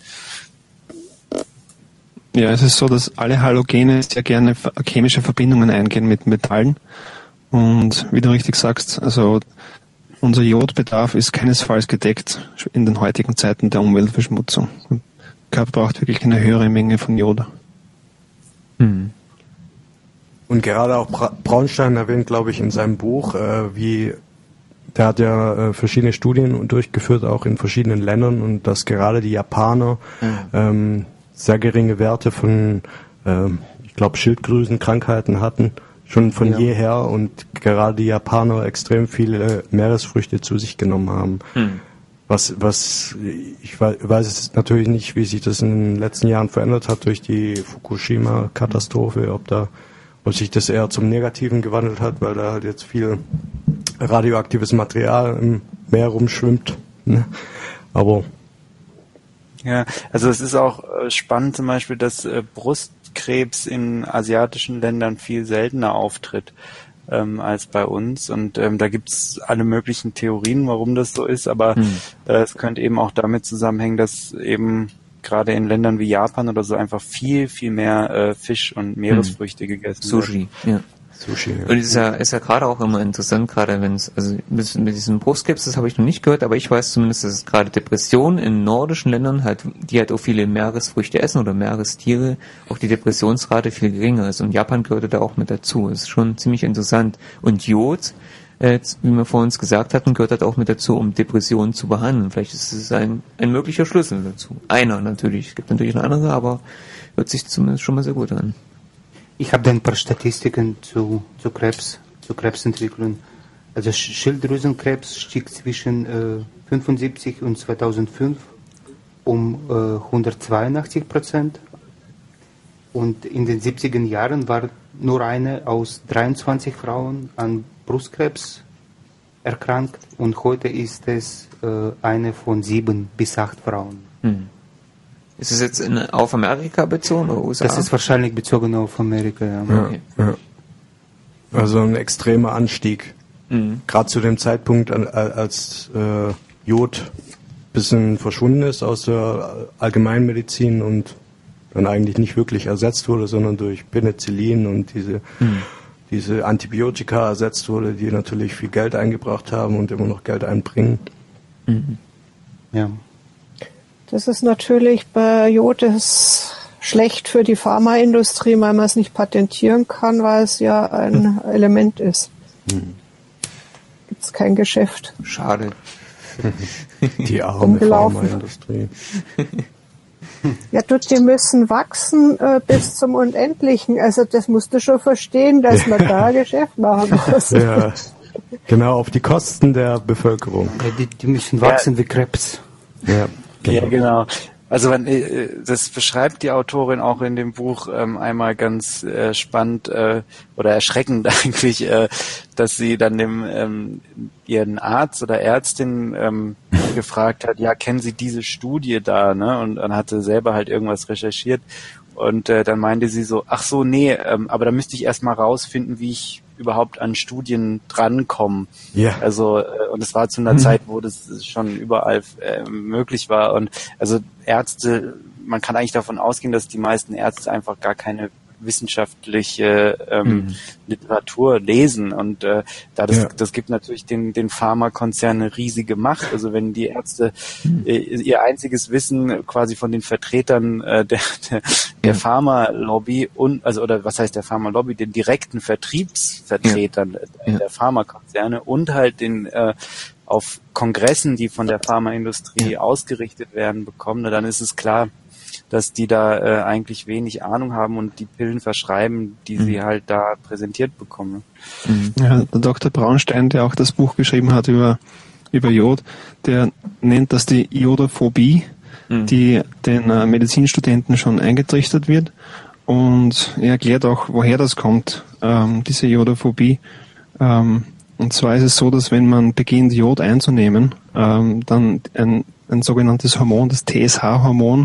Ja, es ist so, dass alle Halogene sehr gerne chemische Verbindungen eingehen mit Metallen. Und wie du richtig sagst, also unser Jodbedarf ist keinesfalls gedeckt in den heutigen Zeiten der Umweltverschmutzung. Der Körper braucht wirklich eine höhere Menge von Jod. Mhm. Und gerade auch Bra- Braunstein erwähnt, glaube ich, in seinem Buch, äh, wie der hat ja äh, verschiedene Studien durchgeführt, auch in verschiedenen Ländern, und dass gerade die Japaner mhm. ähm, sehr geringe Werte von, ähm, ich glaube, Schilddrüsenkrankheiten hatten, schon von ja. jeher, und gerade die Japaner extrem viele Meeresfrüchte zu sich genommen haben. Mhm. Was, was, ich weiß es natürlich nicht, wie sich das in den letzten Jahren verändert hat durch die Fukushima-Katastrophe, ob da, ob sich das eher zum Negativen gewandelt hat, weil da halt jetzt viel radioaktives Material im Meer rumschwimmt. Ne? Aber ja, also es ist auch spannend zum Beispiel, dass äh, Brustkrebs in asiatischen Ländern viel seltener auftritt ähm, als bei uns, und ähm, da gibt's alle möglichen Theorien, warum das so ist, aber hm. äh, es könnte eben auch damit zusammenhängen, dass eben gerade in Ländern wie Japan oder so einfach viel, viel mehr äh, Fisch und Meeresfrüchte hm. gegessen Sushi, wird. ja. Sushi, ja. Und es ist ja, ist ja gerade auch immer interessant, gerade wenn es, also mit, mit diesem Brustkrebs, das habe ich noch nicht gehört, aber ich weiß zumindest, dass es gerade Depressionen in nordischen Ländern halt, die halt auch viele Meeresfrüchte essen oder Meerestiere, auch die Depressionsrate viel geringer ist. Und Japan gehört da auch mit dazu. Das ist schon ziemlich interessant. Und Jod, äh, wie wir vor uns gesagt hatten, gehört halt auch mit dazu, um Depressionen zu behandeln. Vielleicht ist es ein, ein möglicher Schlüssel dazu. Einer natürlich. Es gibt natürlich noch andere, aber hört sich zumindest schon mal sehr gut an. Ich habe ein paar Statistiken zu, zu Krebs, zu Krebsentwicklung. Also Schilddrüsenkrebs stieg zwischen äh, fünfundsiebzig und zweitausendfünf um äh, hundertzweiundachtzig Prozent. Und in den siebziger Jahren war nur eine aus dreiundzwanzig Frauen an Brustkrebs erkrankt, und heute ist es äh, eine von sieben bis acht Frauen. Hm. Ist es jetzt in, auf Amerika bezogen oder U S A? Das ist wahrscheinlich bezogen auf Amerika, ja. ja, okay. ja. Also ein extremer Anstieg. Mhm. Gerade zu dem Zeitpunkt, als äh, Jod ein bisschen verschwunden ist aus der Allgemeinmedizin und dann eigentlich nicht wirklich ersetzt wurde, sondern durch Penicillin und diese, mhm. diese Antibiotika ersetzt wurde, die natürlich viel Geld eingebracht haben und immer noch Geld einbringen. Mhm. Ja. Das ist natürlich bei Jod ist schlecht für die Pharmaindustrie, weil man es nicht patentieren kann, weil es ja ein Element ist. Hm. Gibt es kein Geschäft. Schade. Die arme Pharmaindustrie. Ja, du, die müssen wachsen äh, bis zum Unendlichen. Also das musst du schon verstehen, dass man da Geschäft machen muss. Ja. Genau, auf die Kosten der Bevölkerung. Ja, die, die müssen wachsen ja. wie Krebs. Ja, genau. Ja, genau. Also das beschreibt die Autorin auch in dem Buch ähm, einmal ganz äh, spannend äh, oder erschreckend eigentlich, äh, dass sie dann dem ähm, ihren Arzt oder Ärztin ähm, gefragt hat, ja, kennen Sie diese Studie da, ne? Und dann hatte selber halt irgendwas recherchiert und äh, dann meinte sie so, ach so, nee, ähm, aber da müsste ich erst mal rausfinden, wie ich überhaupt an Studien drankommen. Ja. Also, äh, und es war zu einer mhm. Zeit, wo das schon überall äh, möglich war. Und also Ärzte, man kann eigentlich davon ausgehen, dass die meisten Ärzte einfach gar keine wissenschaftliche ähm, mhm. Literatur lesen und äh, da das, ja. das gibt natürlich den den Pharmakonzernen eine riesige Macht. Also wenn die Ärzte mhm. äh, ihr einziges Wissen quasi von den Vertretern äh, der der, der ja. Pharmalobby und also oder was heißt der Pharmalobby, den direkten Vertriebsvertretern ja. der Pharmakonzerne und halt den äh, auf Kongressen, die von der Pharmaindustrie ja. ausgerichtet werden, bekommen, dann ist es klar, dass die da äh, eigentlich wenig Ahnung haben und die Pillen verschreiben, die mhm. sie halt da präsentiert bekommen. Mhm. Ja, der Doktor Braunstein, der auch das Buch geschrieben hat über über Jod, der nennt das die Iodophobie, mhm. die den äh, Medizinstudenten schon eingetrichtert wird, und er erklärt auch, woher das kommt, ähm, diese Iodophobie. Ähm, und zwar ist es so, dass wenn man beginnt, Jod einzunehmen, ähm, dann ein, ein sogenanntes Hormon, das T S H-Hormon,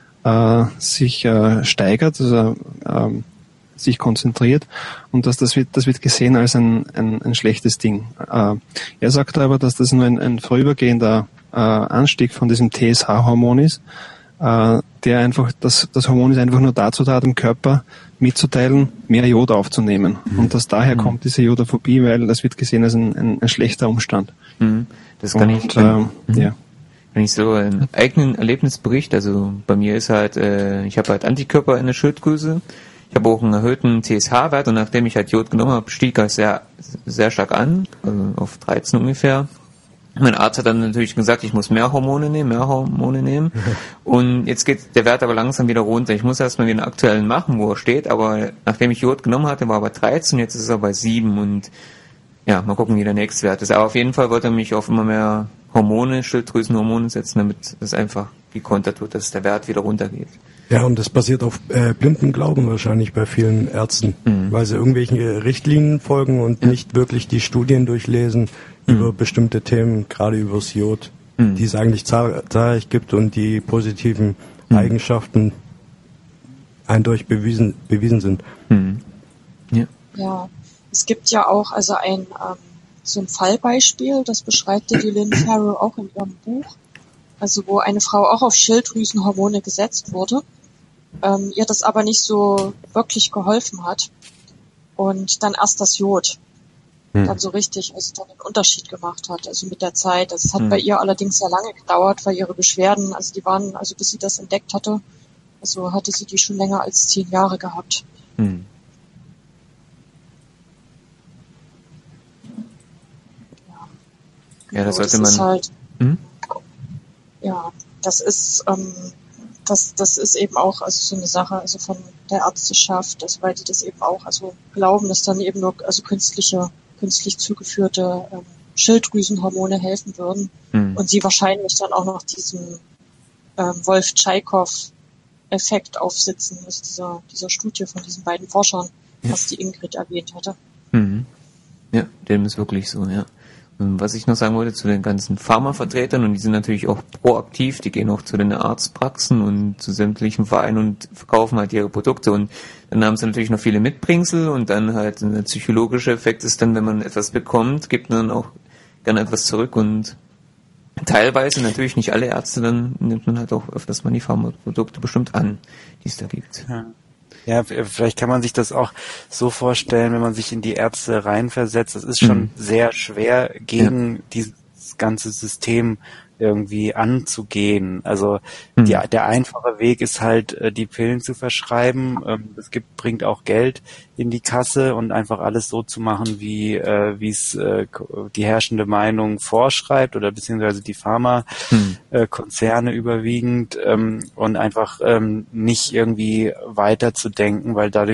Äh, sich äh, steigert, also äh, sich konzentriert, und dass das wird, das wird gesehen als ein, ein, ein schlechtes Ding. Äh, er sagt aber, dass das nur ein, ein vorübergehender äh, Anstieg von diesem T S H-Hormon ist, äh, der einfach, das, das Hormon ist einfach nur dazu da, dem Körper mitzuteilen, mehr Jod aufzunehmen. Mhm. Und dass daher mhm. kommt diese Iodophobie, weil das wird gesehen als ein, ein, ein schlechter Umstand. Mhm. Das kann und, ich. Äh, mhm. ja. Wenn ich so einen eigenen Erlebnisbericht, also bei mir ist halt, äh, ich habe halt Antikörper in der Schilddrüse, ich habe auch einen erhöhten T S H-Wert, und nachdem ich halt Jod genommen habe, stieg er sehr, sehr stark an, also auf dreizehn ungefähr. Mein Arzt hat dann natürlich gesagt, ich muss mehr Hormone nehmen, mehr Hormone nehmen, und jetzt geht der Wert aber langsam wieder runter. Ich muss erstmal wieder einen aktuellen machen, wo er steht, aber nachdem ich Jod genommen hatte, war er bei dreizehn, jetzt ist er bei sieben, und ja, mal gucken, wie der nächste Wert ist. Aber auf jeden Fall wollte er mich auf immer mehr Hormone, Schilddrüsenhormone setzen, damit das einfach gekontert wird, dass der Wert wieder runtergeht. Ja, und das basiert auf äh, blinden Glauben wahrscheinlich bei vielen Ärzten, mhm. weil sie irgendwelchen Richtlinien folgen und mhm. nicht wirklich die Studien durchlesen mhm. über bestimmte Themen, gerade übers Jod, mhm. die es eigentlich zahl- zahlreich gibt und die positiven mhm. Eigenschaften eindeutig bewiesen, bewiesen sind. Mhm. Ja. Ja, es gibt ja auch also ein ähm, so ein Fallbeispiel, das beschreibt die Lynn Farrow auch in ihrem Buch, also wo eine Frau auch auf Schilddrüsenhormone gesetzt wurde, ähm, ihr das aber nicht so wirklich geholfen hat, und dann erst das Jod hm. dann so richtig, also dann einen Unterschied gemacht hat, also mit der Zeit. Das hat hm. bei ihr allerdings sehr lange gedauert, weil ihre Beschwerden, also die waren, also bis sie das entdeckt hatte, also hatte sie die schon länger als zehn Jahre gehabt. Hm. Ja, das sollte das man. Ist halt, hm? Ja, das ist, ähm, das, das ist eben auch also so eine Sache, also von der Ärzteschaft, also weil die das eben auch, also glauben, dass dann eben nur also künstliche, künstlich zugeführte ähm, Schilddrüsenhormone helfen würden, hm. und sie wahrscheinlich dann auch noch diesen ähm, Wolff-Chaikow-Effekt aufsitzen, also dieser, dieser Studie von diesen beiden Forschern, ja. was die Ingrid erwähnt hatte. Mhm. Ja, dem ist wirklich so, ja. Was ich noch sagen wollte zu den ganzen Pharmavertretern, und die sind natürlich auch proaktiv, die gehen auch zu den Arztpraxen und zu sämtlichen Vereinen und verkaufen halt ihre Produkte, und dann haben sie natürlich noch viele Mitbringsel, und dann halt ein psychologischer Effekt ist dann, wenn man etwas bekommt, gibt man dann auch gerne etwas zurück, und teilweise, natürlich nicht alle Ärzte, dann nimmt man halt auch öfters mal die Pharmaprodukte bestimmt an, die es da gibt. Ja. Ja, vielleicht kann man sich das auch so vorstellen, wenn man sich in die Ärzte reinversetzt. Das ist schon mhm. sehr schwer, gegen ja. dieses ganze System irgendwie anzugehen. Also mhm. die, der einfache Weg ist halt, die Pillen zu verschreiben. Es gibt, bringt auch Geld in die Kasse, und einfach alles so zu machen, wie äh, wie es äh, die herrschende Meinung vorschreibt, oder beziehungsweise die Pharmakonzerne mhm. äh, überwiegend, ähm, und einfach ähm, nicht irgendwie weiterzudenken, weil dadurch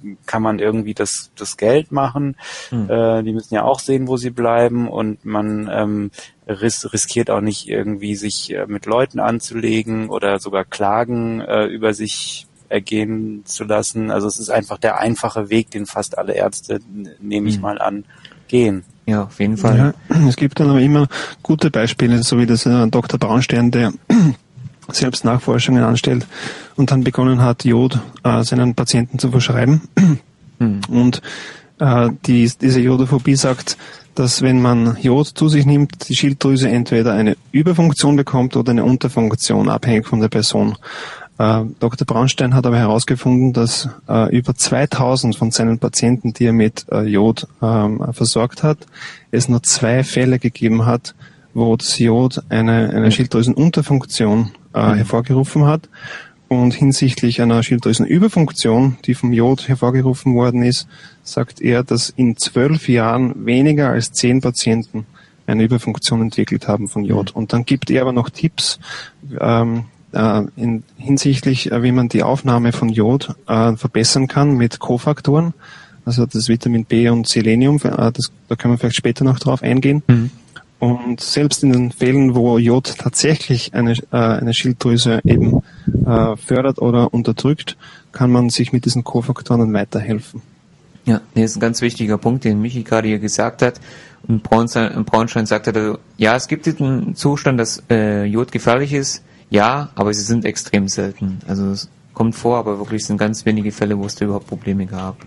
kann man irgendwie das, das Geld machen. Mhm. Äh, die müssen ja auch sehen, wo sie bleiben, und man ähm, ris- riskiert auch nicht irgendwie, sich äh, mit Leuten anzulegen oder sogar Klagen äh, über sich ergehen zu lassen. Also es ist einfach der einfache Weg, den fast alle Ärzte, nehme ich mhm. mal an, gehen. Ja, auf jeden Fall. Ja, es gibt dann aber immer gute Beispiele, so wie das äh, Doktor Braunstein, der selbst Nachforschungen anstellt und dann begonnen hat, Jod äh, seinen Patienten zu verschreiben. Mhm. Und äh, die, diese Jodophobie sagt, dass wenn man Jod zu sich nimmt, die Schilddrüse entweder eine Überfunktion bekommt oder eine Unterfunktion, abhängig von der Person. Äh, Doktor Braunstein hat aber herausgefunden, dass äh, über zweitausend von seinen Patienten, die er mit äh, Jod ähm, versorgt hat, es nur zwei Fälle gegeben hat, wo das Jod eine, eine Schilddrüsenunterfunktion äh, mhm. hervorgerufen hat. Und hinsichtlich einer Schilddrüsenüberfunktion, die vom Jod hervorgerufen worden ist, sagt er, dass in zwölf Jahren weniger als zehn Patienten eine Überfunktion entwickelt haben von Jod. Mhm. Und dann gibt er aber noch Tipps, ähm, In, hinsichtlich, wie man die Aufnahme von Jod äh, verbessern kann mit Kofaktoren, also das Vitamin B und Selenium, äh, das, da können wir vielleicht später noch drauf eingehen. Mhm. Und selbst in den Fällen, wo Jod tatsächlich eine, äh, eine Schilddrüse eben äh, fördert oder unterdrückt, kann man sich mit diesen Kofaktoren dann weiterhelfen. Ja, das ist ein ganz wichtiger Punkt, den Michi gerade hier gesagt hat. Und Braunstein, Braunstein sagt er, ja, es gibt einen Zustand, dass äh, Jod gefährlich ist. Ja, aber sie sind extrem selten. Also es kommt vor, aber wirklich sind ganz wenige Fälle, wo es da überhaupt Probleme gab.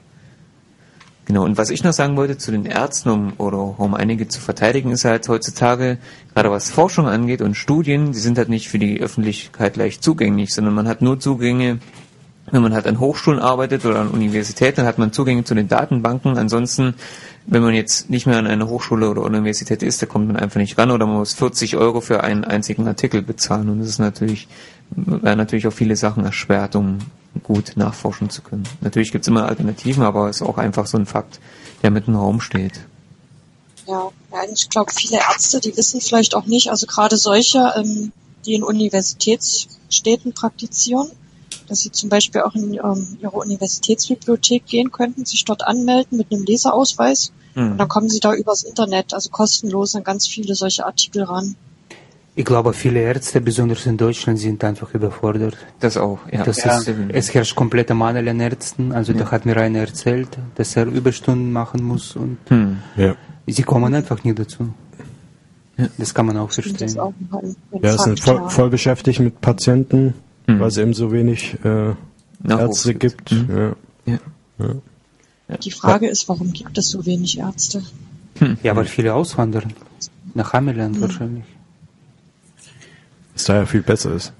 Genau, und was ich noch sagen wollte zu den Ärzten, um, oder um einige zu verteidigen, ist halt heutzutage, gerade was Forschung angeht und Studien, die sind halt nicht für die Öffentlichkeit leicht zugänglich, sondern man hat nur Zugänge, wenn man halt an Hochschulen arbeitet oder an Universitäten, dann hat man Zugänge zu den Datenbanken. Ansonsten, wenn man jetzt nicht mehr an einer Hochschule oder Universität ist, da kommt man einfach nicht ran oder man muss vierzig Euro für einen einzigen Artikel bezahlen. Und das ist natürlich, wäre natürlich auch viele Sachen erschwert, um gut nachforschen zu können. Natürlich gibt es immer Alternativen, aber es ist auch einfach so ein Fakt, der mit im Raum steht. Ja, ja, ich glaube, viele Ärzte, die wissen vielleicht auch nicht, also gerade solche, ähm, die in Universitätsstädten praktizieren, dass sie zum Beispiel auch in ähm, ihre Universitätsbibliothek gehen könnten, sich dort anmelden mit einem Leserausweis. Mhm. Und dann kommen sie da übers Internet, also kostenlos, an ganz viele solche Artikel ran. Ich glaube, viele Ärzte, besonders in Deutschland, sind einfach überfordert. Das auch, ja. Das ja. Ist, es herrscht kompletter Mangel an Ärzten. Also ja. Da hat mir einer erzählt, dass er Überstunden machen muss und hm. ja. sie kommen einfach nicht dazu. Ja. Das kann man auch verstehen. Das auch ein, ein ja, es sind voll, voll beschäftigt mit Patienten, hm. weil es eben so wenig äh, Ärzte gibt. Hm. Ja. Ja. Ja. Die Frage ist, warum gibt es so wenig Ärzte? Hm. Ja, weil viele auswandern. Nach Heimatland hm. wahrscheinlich. Was da ja viel besser ist.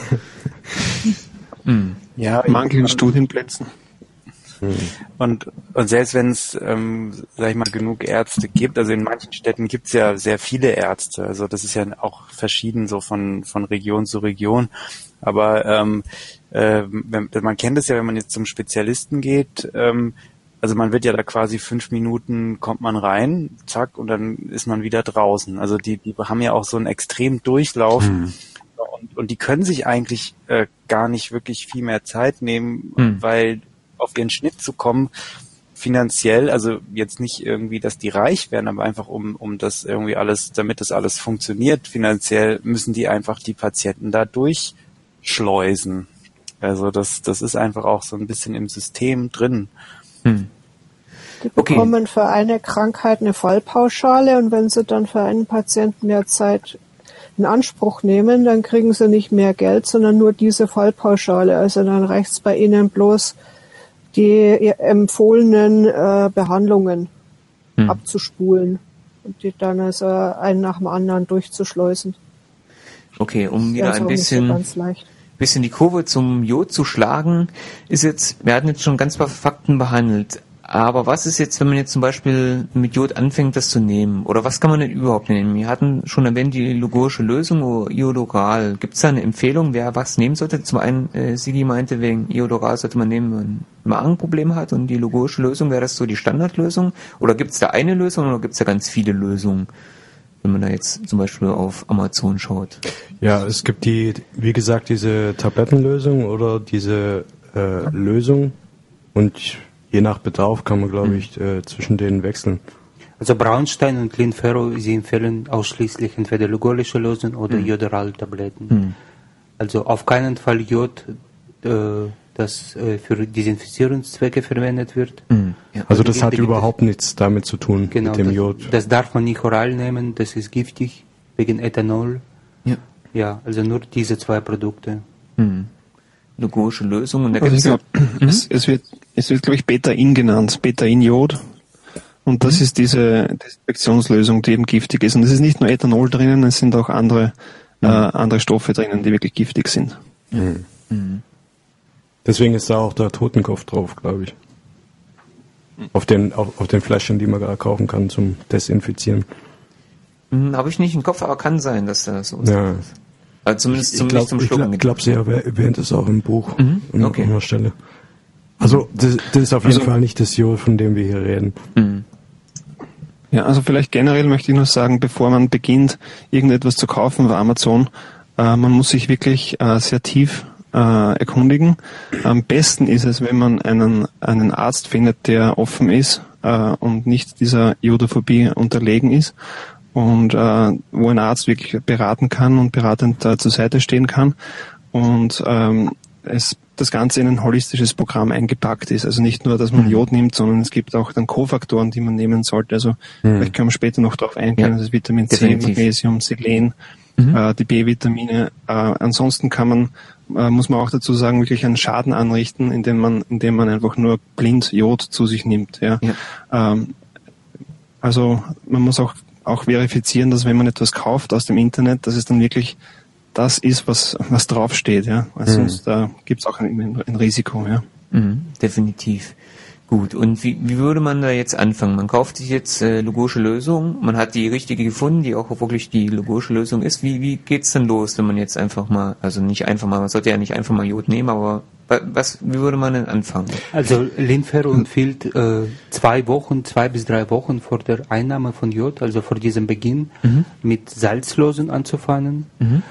hm. Ja, Mangel an Studienplätzen. Hm. Und, und selbst wenn es, ähm, sag ich mal, genug Ärzte gibt, also in manchen Städten gibt es ja sehr viele Ärzte, also das ist ja auch verschieden so von von Region zu Region, aber ähm, äh, wenn, man kennt es ja, wenn man jetzt zum Spezialisten geht, ähm, also man wird ja da quasi fünf Minuten, kommt man rein, zack, und dann ist man wieder draußen. Also die, die haben ja auch so einen extremen Durchlauf hm. und, und die können sich eigentlich äh, gar nicht wirklich viel mehr Zeit nehmen, hm. weil auf ihren Schnitt zu kommen, finanziell, also jetzt nicht irgendwie, dass die reich werden, aber einfach um, um das irgendwie alles, damit das alles funktioniert, finanziell müssen die einfach die Patienten da durchschleusen. Also das, das ist einfach auch so ein bisschen im System drin. Hm. Die bekommen okay. für eine Krankheit eine Fallpauschale und wenn sie dann für einen Patienten mehr Zeit in Anspruch nehmen, dann kriegen sie nicht mehr Geld, sondern nur diese Fallpauschale. Also dann reicht es bei ihnen bloß, die empfohlenen äh, Behandlungen hm. abzuspulen und die dann also einen nach dem anderen durchzuschleusen. Okay, um wieder ein bisschen... So bisschen die Kurve zum Jod zu schlagen, ist jetzt, wir hatten jetzt schon ganz paar Fakten behandelt, aber was ist jetzt, wenn man jetzt zum Beispiel mit Jod anfängt, das zu nehmen, oder was kann man denn überhaupt nehmen? Wir hatten schon erwähnt, die logorische Lösung oder Iodoral. Gibt es da eine Empfehlung, wer was nehmen sollte? Zum einen, äh, Sigi meinte, wegen Iodoral sollte man nehmen, wenn man ein Magenproblem hat, und die logorische Lösung, wäre das so die Standardlösung? Oder gibt es da eine Lösung, oder gibt es da ganz viele Lösungen? Wenn man da jetzt zum Beispiel auf Amazon schaut. Ja, es gibt die, wie gesagt, diese Tablettenlösung oder diese äh, Lösung. Und je nach Bedarf kann man, glaube ich, äh, zwischen denen wechseln. Also Braunstein und Linferro, sie empfehlen ausschließlich entweder lugolische Lösung oder mhm. Jodoral-Tabletten. Mhm. Also auf keinen Fall Jod, äh, das äh, für Desinfizierungszwecke verwendet wird. Mhm. Ja. Also das hat überhaupt nichts damit zu tun, genau, mit dem das, Jod. Das darf man nicht oral nehmen, das ist giftig, wegen Ethanol. Ja, ja, also nur diese zwei Produkte. Mhm. Lugolische Lösung. Und da also gibt's glaub, mhm. es, es wird, es wird, glaube ich, Betain genannt, Betain-Jod. Und das mhm. ist diese Desinfektionslösung, die eben giftig ist. Und es ist nicht nur Ethanol drinnen, es sind auch andere, mhm. äh, andere Stoffe drinnen, die wirklich giftig sind. Mhm. Mhm. Deswegen ist da auch der Totenkopf drauf, glaube ich. Auf den, auf, auf den Flaschen, die man da kaufen kann zum Desinfizieren. Mhm, habe ich nicht im Kopf, aber kann sein, dass da so ist. Ja. Also zumindest ich glaub, zum Schlucken. Ich glaube, sie erwähnt es auch im Buch mhm. an okay. einer Stelle. Also das, das ist auf jeden also, Fall nicht das Jod, von dem wir hier reden. Mhm. Ja, also vielleicht generell möchte ich nur sagen, bevor man beginnt, irgendetwas zu kaufen auf Amazon, äh, man muss sich wirklich äh, sehr tief äh, erkundigen. Am besten ist es, wenn man einen, einen Arzt findet, der offen ist äh, und nicht dieser Jodophobie unterlegen ist und äh, wo ein Arzt wirklich beraten kann und beratend äh, zur Seite stehen kann und ähm, es das Ganze in ein holistisches Programm eingepackt ist. Also nicht nur, dass man Jod nimmt, sondern es gibt auch dann Kofaktoren, die man nehmen sollte. Also mhm. vielleicht können wir später noch darauf eingehen. Ja. Das ist Vitamin C, definitiv. Magnesium, Selen, mhm. äh, die B-Vitamine. Äh, ansonsten kann man, äh, muss man auch dazu sagen, wirklich einen Schaden anrichten, indem man, indem man einfach nur blind Jod zu sich nimmt. Ja. ja. Ähm, also man muss auch, auch verifizieren, dass wenn man etwas kauft aus dem Internet, dass es dann wirklich das ist, was was draufsteht, ja. Also mhm. sonst da gibt es auch ein, ein Risiko, ja. Mhm, definitiv. Gut, und wie, wie würde man da jetzt anfangen? Man kauft sich jetzt äh, logische Lösung, man hat die richtige gefunden, die auch wirklich die logische Lösung ist. Wie wie geht's denn los, wenn man jetzt einfach mal, also nicht einfach mal, man sollte ja nicht einfach mal Jod nehmen, aber was, wie würde man denn anfangen? Also Linferro empfiehlt äh, zwei Wochen, zwei bis drei Wochen vor der Einnahme von Jod, also vor diesem Beginn, mhm. mit Salzlösung anzufangen. Mhm.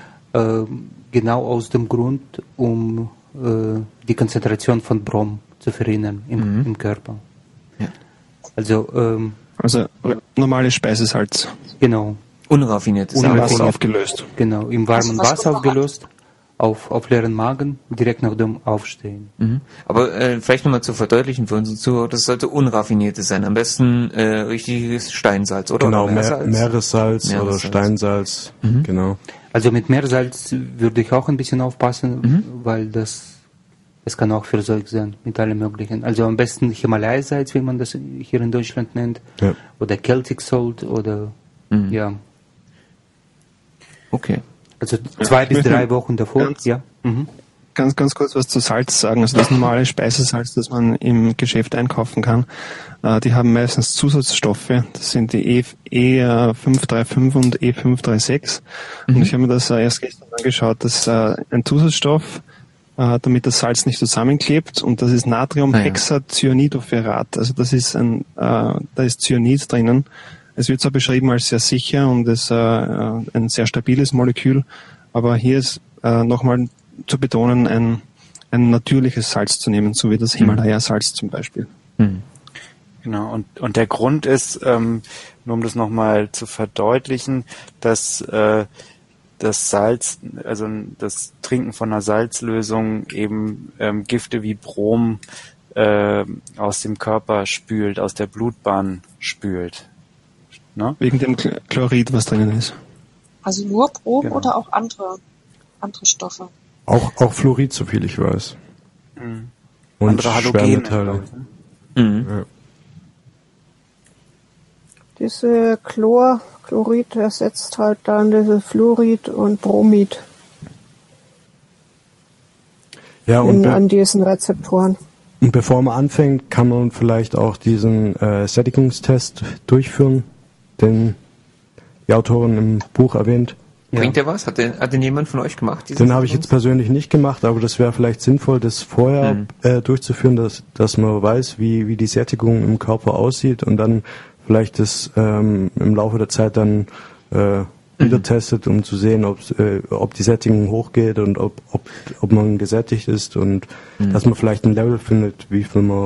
Genau aus dem Grund, um äh, die Konzentration von Brom zu verringern im, mhm. im Körper. Ja. Also, ähm, also normales Speisesalz. Genau. Unraffiniertes Wasser aufgelöst. Genau, im warmen also, Wasser aufgelöst, auf, auf leeren Magen, direkt nach dem Aufstehen. Mhm. Aber äh, vielleicht nochmal zu verdeutlichen für unsere Zuhörer, das sollte unraffiniertes sein. Am besten äh, richtiges Steinsalz, oder? Genau, oder Meersalz, Meeressalz, Meeressalz oder Steinsalz, mhm. genau. Also mit Meersalz würde ich auch ein bisschen aufpassen, mhm. weil das, das kann auch verseucht sein mit allem Möglichen. Also am besten Himalaya-Salz, wie man das hier in Deutschland nennt, ja. oder Celtic Salt oder mhm. ja. Okay. Also zwei ja, bis drei Wochen davor, ganz, ja. Mhm. Ganz, ganz kurz was zu Salz sagen. Also das normale Speisesalz, das man im Geschäft einkaufen kann, äh, die haben meistens Zusatzstoffe. Das sind die E fünf drei fünf und E fünf drei sechs. Mhm. Und ich habe mir das äh, erst gestern angeschaut, dass äh, ein Zusatzstoff, äh, damit das Salz nicht zusammenklebt, und das ist Natriumhexacyanidoferrat. Also das ist ein, äh, da ist Cyanid drinnen. Es wird zwar beschrieben als sehr sicher und es äh, ein sehr stabiles Molekül, aber hier ist äh, nochmal zu betonen, ein, ein natürliches Salz zu nehmen, so wie das Himalaya-Salz zum Beispiel. Mhm. Genau, und, und der Grund ist, ähm, nur um das nochmal zu verdeutlichen, dass äh, das Salz, also das Trinken von einer Salzlösung eben ähm, Gifte wie Brom äh, aus dem Körper spült, aus der Blutbahn spült. Ne? Wegen dem Chlorid, was drinnen ist. Also nur Brom genau. oder auch andere, andere Stoffe? Auch, auch Fluorid, so viel ich weiß. Mhm. Und andere Halogene. Mhm. Ja. Diese Chlor, Chlorid ersetzt halt dann diese Fluorid und Bromid. Ja, und in, an diesen Rezeptoren. Und bevor man anfängt, kann man vielleicht auch diesen äh, Sättigungstest durchführen, den die Autorin im Buch erwähnt. Ja. Bringt der was? Hat den, hat den jemand von euch gemacht? Den habe ich jetzt persönlich nicht gemacht, aber das wäre vielleicht sinnvoll, das vorher mhm. äh, durchzuführen, dass, dass man weiß, wie, wie die Sättigung im Körper aussieht und dann vielleicht das ähm, im Laufe der Zeit dann äh, wieder mhm. testet, um zu sehen, ob, äh, ob die Sättigung hochgeht und ob, ob, ob man gesättigt ist und mhm. dass man vielleicht ein Level findet, wie viel man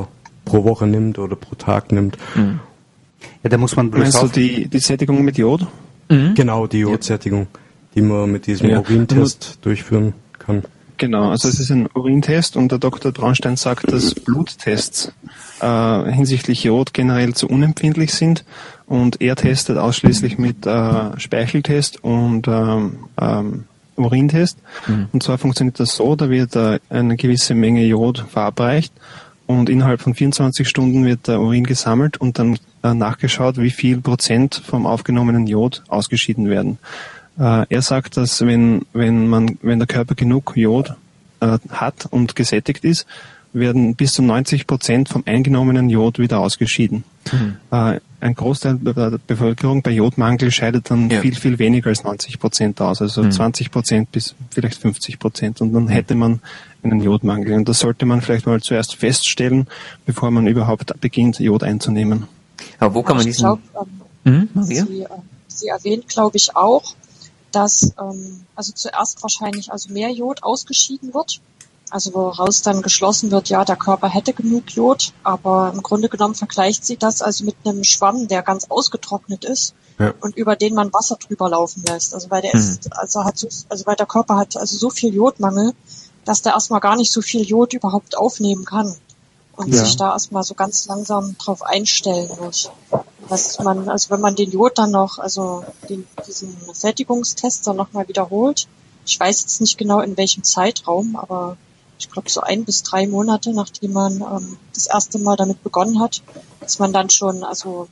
pro Woche nimmt oder pro Tag nimmt. Mhm. Ja, da muss man bloß Meinst du die, die Sättigung mit Jod? Mhm. Genau, die Jodsättigung, die man mit diesem Ja. Urintest durchführen kann. Genau, also es ist ein Urintest und der Doktor Braunstein sagt, dass Bluttests äh, hinsichtlich Jod generell zu unempfindlich sind und er testet ausschließlich mit äh, Speicheltest und ähm, ähm, Urintest. Mhm. Und zwar funktioniert das so, da wird äh, eine gewisse Menge Jod verabreicht und innerhalb von vierundzwanzig Stunden wird der Urin gesammelt und dann äh, nachgeschaut, wie viel Prozent vom aufgenommenen Jod ausgeschieden werden. Äh, er sagt, dass wenn, wenn man, wenn der Körper genug Jod äh, hat und gesättigt ist, werden bis zu neunzig Prozent vom eingenommenen Jod wieder ausgeschieden. Mhm. Äh, ein Großteil der Bevölkerung bei Jodmangel scheidet dann ja. viel, viel weniger als neunzig Prozent aus, also mhm. zwanzig Prozent bis vielleicht fünfzig Prozent und dann hätte man einen Jodmangel. Und das sollte man vielleicht mal zuerst feststellen, bevor man überhaupt beginnt, Jod einzunehmen. Aber wo kann man ich diesen... Glaub, ähm, mhm. Sie, äh, Sie erwähnt, glaube ich, auch, dass ähm, also zuerst wahrscheinlich also mehr Jod ausgeschieden wird, also woraus dann geschlossen wird, ja, der Körper hätte genug Jod, aber im Grunde genommen vergleicht sie das also mit einem Schwamm, der ganz ausgetrocknet ist ja. und über den man Wasser drüber laufen lässt. Also weil der mhm. ist, also hat so, also weil der Körper hat also so viel Jodmangel, dass der erstmal gar nicht so viel Jod überhaupt aufnehmen kann und ja. sich da erstmal so ganz langsam drauf einstellen muss. Was man, also wenn man den Jod dann noch, also den, diesen Sättigungstest dann nochmal wiederholt, ich weiß jetzt nicht genau in welchem Zeitraum, aber ich glaube so ein bis drei Monate, nachdem man ähm, das erste Mal damit begonnen hat, dass man dann schon also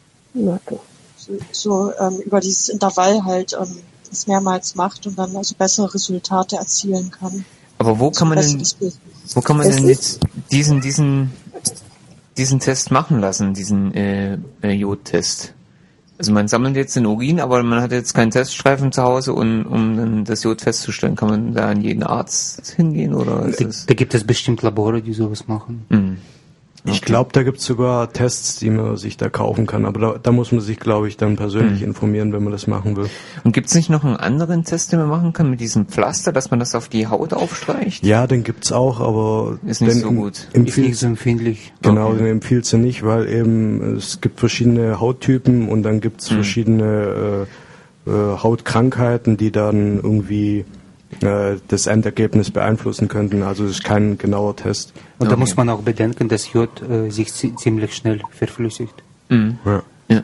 so, so ähm, über dieses Intervall halt ähm, das mehrmals macht und dann also bessere Resultate erzielen kann. Aber wo kann man denn, wo kann man denn jetzt diesen diesen diesen Test machen lassen, diesen äh, äh, Jodtest? Also man sammelt jetzt den Urin, aber man hat jetzt keinen Teststreifen zu Hause, und, um dann das Jod festzustellen. Kann man da an jeden Arzt hingehen? Oder ist da, das da gibt es bestimmt Labore, die sowas machen. Mhm. Okay. Ich glaube, da gibt's sogar Tests, die man sich da kaufen kann. Aber da, da muss man sich, glaube ich, dann persönlich mhm. informieren, wenn man das machen will. Und gibt's nicht noch einen anderen Test, den man machen kann mit diesem Pflaster, dass man das auf die Haut aufstreicht? Ja, den gibt's auch, aber ist nicht so gut. Ist nicht so empfindlich. Genau, okay. den empfiehlt sie nicht, weil eben es gibt verschiedene Hauttypen und dann gibt's mhm. verschiedene äh, äh, Hautkrankheiten, die dann irgendwie äh, das Endergebnis beeinflussen könnten. Also es ist kein genauer Test. Und okay. da muss man auch bedenken, dass Jod äh, sich zi- ziemlich schnell verflüssigt. Mhm. Ja. Ja.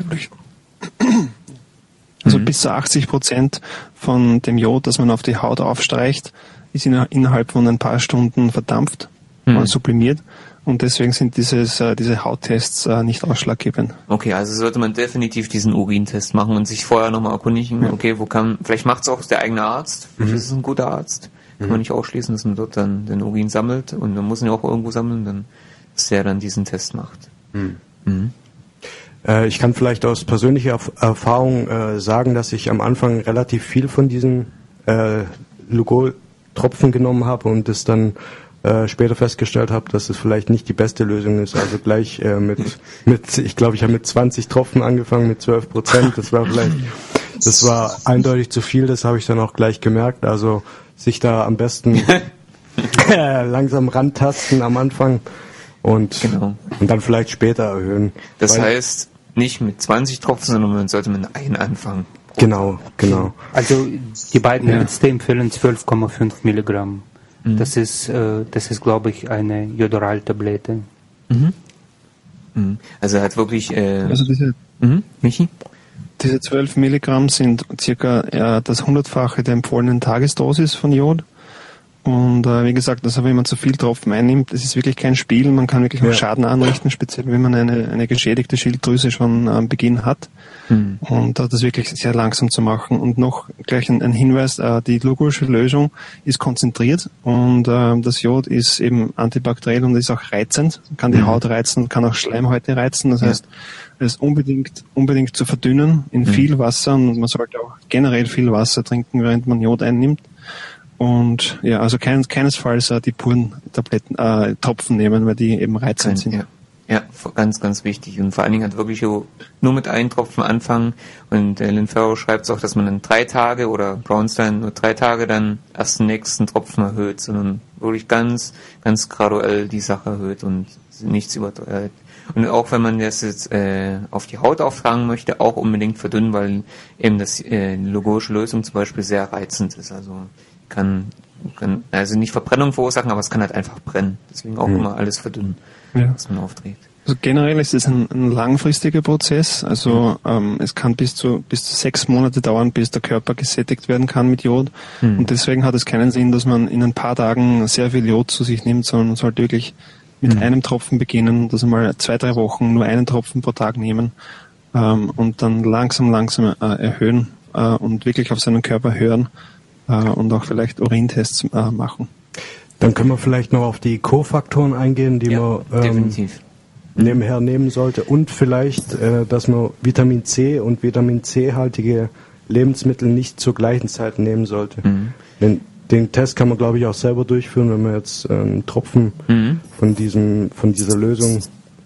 Also mhm. bis zu achtzig Prozent von dem Jod, das man auf die Haut aufstreicht, ist in, innerhalb von ein paar Stunden verdampft mhm. und sublimiert. Und deswegen sind dieses, äh, diese Hauttests äh, nicht ausschlaggebend. Okay, also sollte man definitiv diesen Urintest machen und sich vorher nochmal erkundigen, ja. okay, wo kann, vielleicht macht es auch der eigene Arzt, vielleicht mhm. ist es ein guter Arzt, kann mhm. man nicht ausschließen, dass man dort dann den Urin sammelt, und man muss ihn ja auch irgendwo sammeln, dann, dass der dann diesen Test macht. Mhm. Mhm. Äh, ich kann vielleicht aus persönlicher Erf- Erfahrung äh, sagen, dass ich am Anfang relativ viel von diesen äh, Lugol-Tropfen genommen habe und das dann Äh, später festgestellt habe, dass es vielleicht nicht die beste Lösung ist. Also gleich äh, mit, mit, ich glaube, ich habe mit zwanzig Tropfen angefangen, mit zwölf Prozent. Das war vielleicht, das war eindeutig zu viel. Das habe ich dann auch gleich gemerkt. Also sich da am besten äh, langsam rantasten am Anfang und, genau. und dann vielleicht später erhöhen. Das Weil, heißt, nicht mit zwanzig Tropfen, sondern man sollte mit einem anfangen. Genau, genau. Also die beiden ja. Ärzte empfehlen zwölf Komma fünf Milligramm. Das ist, äh, das ist, glaube ich, eine Jodoral-Tablette. Mhm. Mhm. Also er hat wirklich... Äh also diese, mhm. Michi? Diese zwölf Milligramm sind circa äh, das hundertfache der empfohlenen Tagesdosis von Jod. Und äh, wie gesagt, also wenn man zu viel Tropfen einnimmt, das ist wirklich kein Spiel. Man kann wirklich auch ja. Schaden anrichten, speziell wenn man eine, eine geschädigte Schilddrüse schon am Beginn hat. Mhm. Und äh, das wirklich sehr langsam zu machen. Und noch gleich ein, ein Hinweis, äh, die Lugolsche Lösung ist konzentriert und äh, das Jod ist eben antibakteriell und ist auch reizend, kann die mhm. Haut reizen, kann auch Schleimhäute reizen. Das ja. heißt, es ist unbedingt, unbedingt zu verdünnen in mhm. viel Wasser, und man sollte auch generell viel Wasser trinken, während man Jod einnimmt. Und ja, also kein, keinesfalls äh, die puren Tabletten, äh, Tropfen nehmen, weil die eben reizend sind. Ja. Ja, ganz, ganz wichtig. Und vor allen Dingen hat wirklich nur mit einem Tropfen anfangen. Und äh, Lynn Farrow schreibt es auch, dass man dann drei Tage oder Brownstein nur drei Tage dann erst den nächsten Tropfen erhöht, sondern wirklich ganz, ganz graduell die Sache erhöht und nichts übertreibt. Und auch wenn man das jetzt äh, auf die Haut auftragen möchte, auch unbedingt verdünnen, weil eben das äh, die logorische Lösung zum Beispiel sehr reizend ist. Also kann, kann also nicht Verbrennung verursachen, aber es kann halt einfach brennen. Deswegen auch mhm. immer alles verdünnen, ja. was man aufträgt. Also generell ist es ein, ein langfristiger Prozess. Also ähm, es kann bis zu bis zu sechs Monate dauern, bis der Körper gesättigt werden kann mit Jod. Mhm. Und deswegen hat es keinen Sinn, dass man in ein paar Tagen sehr viel Jod zu sich nimmt, sondern man sollte wirklich mit mhm. einem Tropfen beginnen, dass einmal zwei, drei Wochen nur einen Tropfen pro Tag nehmen ähm, und dann langsam, langsam äh, erhöhen äh, und wirklich auf seinen Körper hören äh, und auch vielleicht Urintests äh, machen. Dann können wir vielleicht noch auf die Kofaktoren eingehen, die ja, man ähm, definitiv. nebenher nehmen sollte und vielleicht, äh, dass man Vitamin C und Vitamin C-haltige Lebensmittel nicht zur gleichen Zeit nehmen sollte. Mhm. Denn den Test kann man, glaube ich, auch selber durchführen, wenn man jetzt äh, einen Tropfen mhm. von diesem, von dieser Lösung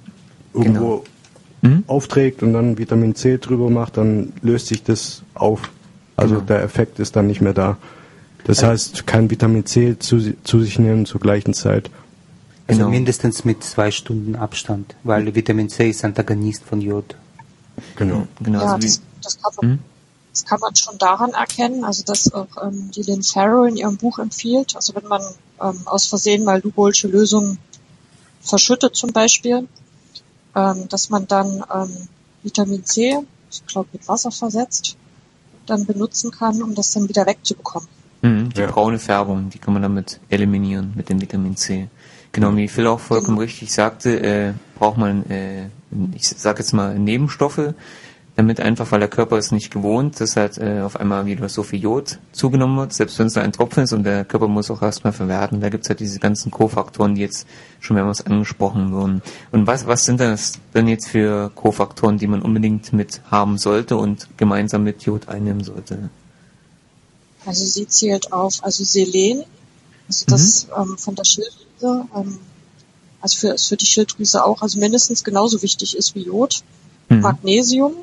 irgendwo genau. mhm. aufträgt und dann Vitamin C drüber macht, dann löst sich das auf. Also genau. der Effekt ist dann nicht mehr da. Das heißt, kein Vitamin C zu, zu sich nehmen zur gleichen Zeit. Also genau. mindestens mit zwei Stunden Abstand, weil Vitamin C ist Antagonist von Jod. Genau. genau ja, also das, das kann man, mhm. Das kann man schon daran erkennen, also dass auch ähm, die Lynn Farrow in ihrem Buch empfiehlt, also wenn man ähm, aus Versehen mal Lugolische Lösung verschüttet zum Beispiel, ähm, dass man dann ähm, Vitamin C, ich glaube mit Wasser versetzt, dann benutzen kann, um das dann wieder wegzubekommen. Mhm, die ja. braune Färbung, die kann man damit eliminieren mit dem Vitamin C. Genau, wie Phil auch vollkommen mhm. richtig sagte, äh, braucht man, äh, ich sag jetzt mal, Nebenstoffe, damit einfach, weil der Körper ist nicht gewohnt, dass halt äh, auf einmal wieder so viel Jod zugenommen wird, selbst wenn es nur ein Tropfen ist und der Körper muss auch erstmal verwerten. Da gibt's halt diese ganzen Kofaktoren, die jetzt schon mehrmals angesprochen wurden. Und was was sind das denn jetzt für Kofaktoren, die man unbedingt mit haben sollte und gemeinsam mit Jod einnehmen sollte? Also sie zählt auf, also Selen, also das mhm. ähm, von der Schilddrüse, ähm, also für, für die Schilddrüse auch, also mindestens genauso wichtig ist wie Jod. Mhm. Magnesium,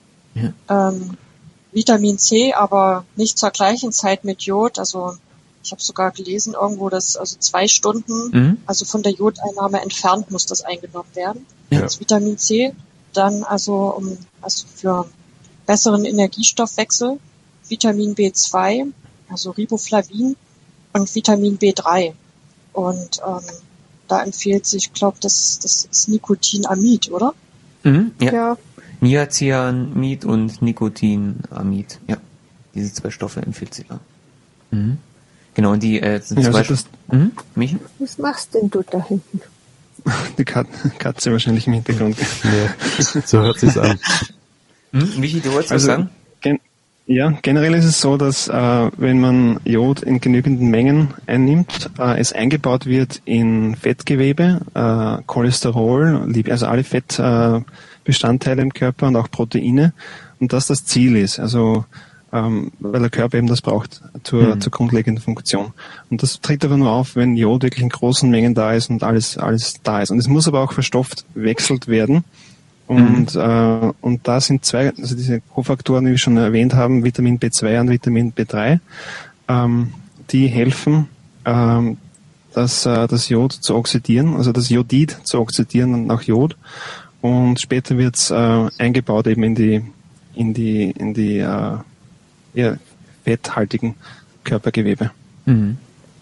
ja. ähm, Vitamin C, aber nicht zur gleichen Zeit mit Jod. Also ich habe sogar gelesen irgendwo, dass also zwei Stunden, mhm. also von der Jodeinnahme entfernt muss das eingenommen werden. Ja. Das Vitamin C, dann also um also für besseren Energiestoffwechsel Vitamin B zwei, also Riboflavin und Vitamin B drei. Und ähm, da empfiehlt sich, ich glaube, das, das ist Nicotinamid, oder? Mhm, ja. ja. Niacinamid und Nicotinamid. Ja, diese zwei Stoffe empfiehlt sie da. Mhm. Genau, und die äh, sind ja, zum also Beispiel... Mhm, Michi? Was machst denn du da hinten? Die Kat- Katze wahrscheinlich im Hintergrund. Ja, so hört sich's an. Mhm, Michi, du wolltest also, was sagen? Gen- ja, generell ist es so, dass äh, wenn man Jod in genügenden Mengen einnimmt, äh, es eingebaut wird in Fettgewebe, äh, Cholesterol, also alle Fettbestandteile äh, im Körper und auch Proteine, und das das Ziel ist, also ähm, weil der Körper eben das braucht zur, mhm. zur grundlegenden Funktion. Und das tritt aber nur auf, wenn Jod wirklich in großen Mengen da ist und alles alles da ist. Und es muss aber auch verstofft wechselt werden. Und, mhm. äh, und da sind zwei, also diese Kofaktoren, wie wir schon erwähnt haben, Vitamin B zwei und Vitamin B drei, ähm, die helfen, ähm, das, äh, das Jod zu oxidieren, also das Jodid zu oxidieren nach Jod. Und später wird's äh, eingebaut eben in die, in die, in die äh, ja, fetthaltigen Körpergewebe. Mhm.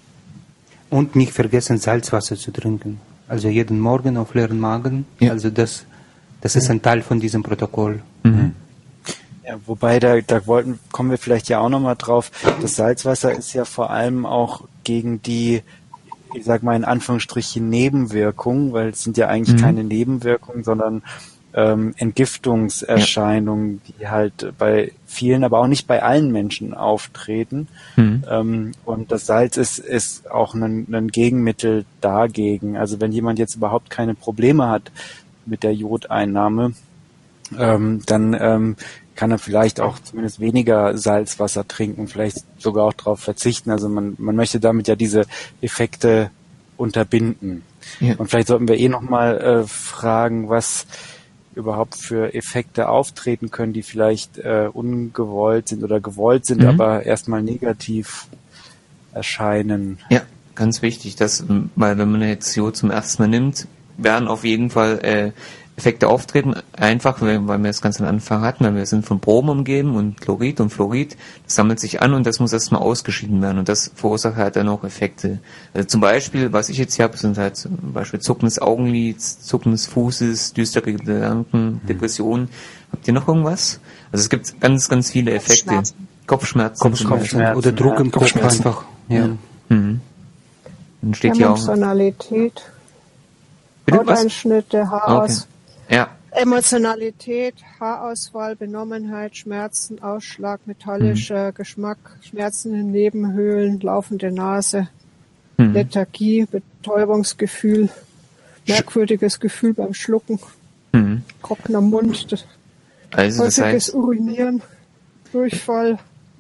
Und nicht vergessen, Salzwasser zu trinken. Also jeden Morgen auf leeren Magen. Ja. Also das Das ist ein Teil von diesem Protokoll. Mhm. Ja, wobei, da, da wollten, kommen wir vielleicht ja auch nochmal drauf, das Salzwasser ist ja vor allem auch gegen die, ich sag mal in Anführungsstrichen, Nebenwirkungen, weil es sind ja eigentlich mhm. keine Nebenwirkungen, sondern ähm, Entgiftungserscheinungen, ja. die halt bei vielen, aber auch nicht bei allen Menschen auftreten. Mhm. Ähm, und das Salz ist, ist auch ein, ein Gegenmittel dagegen. Also wenn jemand jetzt überhaupt keine Probleme hat mit der Jodeinnahme, ähm, dann ähm, kann er vielleicht auch zumindest weniger Salzwasser trinken, vielleicht sogar auch darauf verzichten. Also man, man möchte damit ja diese Effekte unterbinden. Ja. Und vielleicht sollten wir eh nochmal äh, fragen, was überhaupt für Effekte auftreten können, die vielleicht äh, ungewollt sind oder gewollt sind, mhm. aber erstmal negativ erscheinen. Ja, ganz wichtig, dass, weil wenn man jetzt Jod zum ersten Mal nimmt, werden auf jeden Fall äh, Effekte auftreten, einfach, weil, weil wir das ganz am Anfang hatten, weil wir sind von Brom umgeben und Chlorid und Fluorid, das sammelt sich an und das muss erstmal ausgeschieden werden und das verursacht halt dann auch Effekte. Also zum Beispiel, was ich jetzt hier habe, sind halt zum Beispiel Zucken des Augenlids, Zucken des Fußes, düstere Gedanken, Depressionen. Habt ihr noch irgendwas? Also es gibt ganz, ganz viele Effekte. Kopfschmerzen. Kopfschmerzen. Kopfschmerzen, Kopfschmerzen oder Druck im Kopf einfach. Ja. Mhm. Dann steht hier auch Emotionalität, Bitte, was? Hauteinschnitte, Haaraus. Okay. Ja. Emotionalität, Haarausfall, Benommenheit, Schmerzen, Ausschlag, metallischer mhm. Geschmack, Schmerzen in Nebenhöhlen, laufende Nase, mhm. Lethargie, Betäubungsgefühl, merkwürdiges Gefühl beim Schlucken, mhm. trockener Mund, also das häufiges heißt, Urinieren, Durchfall,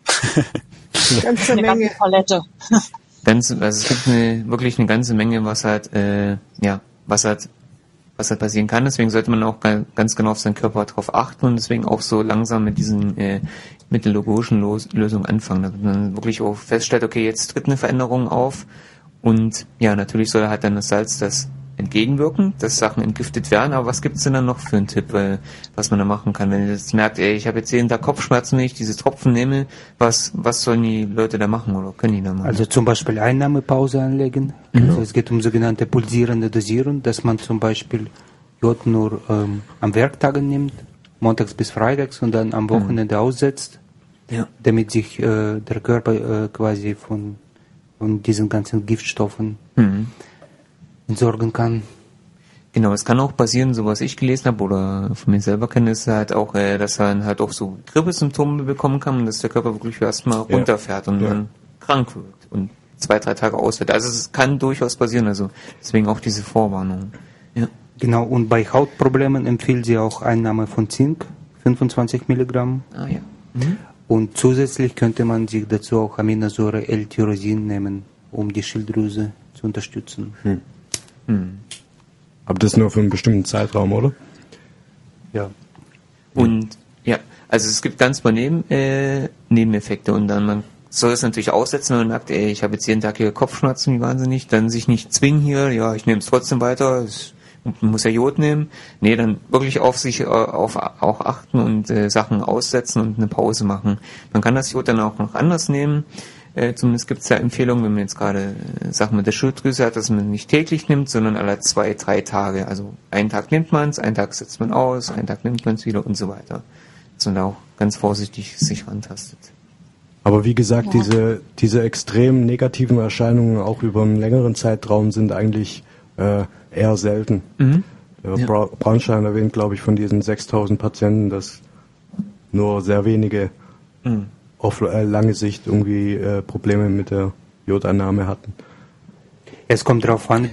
ganze eine Menge. ganze Palette. Ganz, also es gibt eine, wirklich eine ganze Menge, was halt, äh, ja, was halt was halt passieren kann. Deswegen sollte man auch ganz genau auf seinen Körper drauf achten und deswegen auch so langsam mit diesen äh, mittelologischen Lösungen anfangen, damit man wirklich auch feststellt, okay, jetzt tritt eine Veränderung auf und ja, natürlich soll halt dann das Salz das entgegenwirken, dass Sachen entgiftet werden, aber was gibt's denn dann noch für einen Tipp, weil, was man da machen kann, wenn ihr jetzt merkt, ey, ich habe jetzt jeden Tag Kopfschmerzen, wenn ich diese Tropfen nehme, was was sollen die Leute da machen oder können die da machen? Also zum Beispiel Einnahmepause anlegen, mhm. also es geht um sogenannte pulsierende Dosierung, dass man zum Beispiel Jod nur ähm, am Werktagen nimmt, montags bis freitags und dann am Wochenende mhm. aussetzt, ja. damit sich äh, der Körper äh, quasi von, von diesen ganzen Giftstoffen mhm. entsorgen kann. Genau, es kann auch passieren, so was ich gelesen habe oder von mir selber kenne, ist halt auch, äh, dass man halt auch so Grippesymptome bekommen kann und dass der Körper wirklich erstmal ja. runterfährt und ja. dann krank wird und zwei, drei Tage ausfällt. Also es kann durchaus passieren, also deswegen auch diese Vorwarnung. Ja. Genau, und bei Hautproblemen empfiehlt sie auch Einnahme von Zink, fünfundzwanzig Milligramm. Ah ja. Mhm. Und zusätzlich könnte man sich dazu auch Aminosäure L-Tyrosin nehmen, um die Schilddrüse zu unterstützen. Hm. Hm. Aber das nur für einen bestimmten Zeitraum, oder? Ja. Und ja, also es gibt ganz paar Neben, äh, Nebeneffekte und dann man soll es natürlich aussetzen und sagt, ey, ich habe jetzt jeden Tag hier Kopfschmerzen, wie wahnsinnig, dann sich nicht zwingen hier, ja, ich nehme es trotzdem weiter, es, man muss ja Jod nehmen. Nee, dann wirklich auf sich äh, auf, auch achten und äh, Sachen aussetzen und eine Pause machen. Man kann das Jod dann auch noch anders nehmen. Äh, zumindest gibt es ja Empfehlungen, wenn man jetzt gerade äh, Sachen mit der Schilddrüse hat, dass man nicht täglich nimmt, sondern alle zwei, drei Tage. Also einen Tag nimmt man es, einen Tag setzt man aus, einen Tag nimmt man es wieder und so weiter. Dass man da auch ganz vorsichtig sich rantastet. Aber wie gesagt, ja. diese diese extrem negativen Erscheinungen auch über einen längeren Zeitraum sind eigentlich äh, eher selten. Mhm. Der ja. Bra- Braunstein erwähnt, glaube ich, von diesen sechstausend Patienten, dass nur sehr wenige mhm. auf äh, lange Sicht irgendwie äh, Probleme mit der Jodeinnahme hatten. Es kommt darauf an,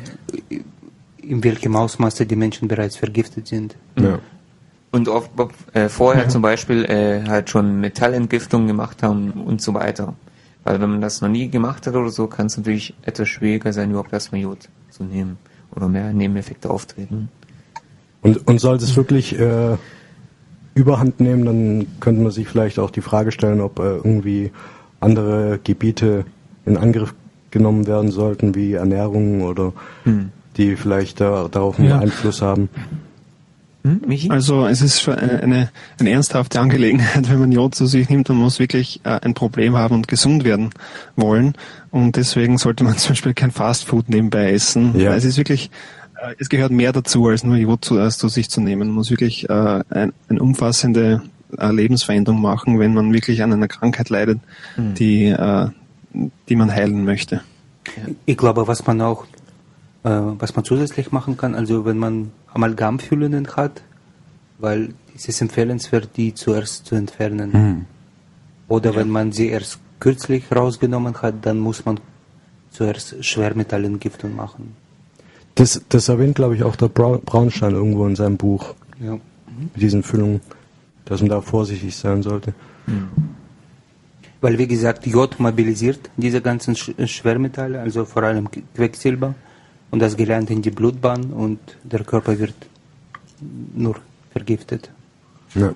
in welchem Ausmaße die Menschen bereits vergiftet sind. Ja. Und ob, ob äh, vorher ja. zum Beispiel äh, halt schon Metallentgiftung gemacht haben und so weiter. Weil wenn man das noch nie gemacht hat oder so, kann es natürlich etwas schwieriger sein, überhaupt erstmal Jod zu nehmen oder mehr Nebeneffekte auftreten. Und, und sollte es wirklich äh, Überhand nehmen, dann könnte man sich vielleicht auch die Frage stellen, ob äh, irgendwie andere Gebiete in Angriff genommen werden sollten, wie Ernährung oder hm. die vielleicht da, darauf einen ja. Einfluss haben. Hm, also es ist eine, eine, eine ernsthafte Angelegenheit, wenn man Jod zu sich nimmt und muss wirklich äh, ein Problem haben und gesund werden wollen. Und deswegen sollte man zum Beispiel kein Fastfood nebenbei essen. Ja. Es ist wirklich, äh, es gehört mehr dazu, als nur Jod zu, äh, zu sich zu nehmen. Man muss wirklich äh, ein, eine umfassende äh, Lebensveränderung machen, wenn man wirklich an einer Krankheit leidet, mhm. die, äh, die man heilen möchte. Ich glaube, was man auch was man zusätzlich machen kann, also wenn man Amalgamfüllungen hat, weil es ist empfehlenswert, die zuerst zu entfernen. Mhm. Oder ja. wenn man sie erst kürzlich rausgenommen hat, dann muss man zuerst Schwermetallentgiftung machen. Das, das erwähnt, glaube ich, auch der Braunstein irgendwo in seinem Buch. Ja. Mhm. Mit diesen Füllungen, dass man da vorsichtig sein sollte. Mhm. Weil, wie gesagt, Jod mobilisiert diese ganzen Schwermetalle, also vor allem Quecksilber. und das gelangt in die Blutbahn und der Körper wird nur vergiftet. Ja.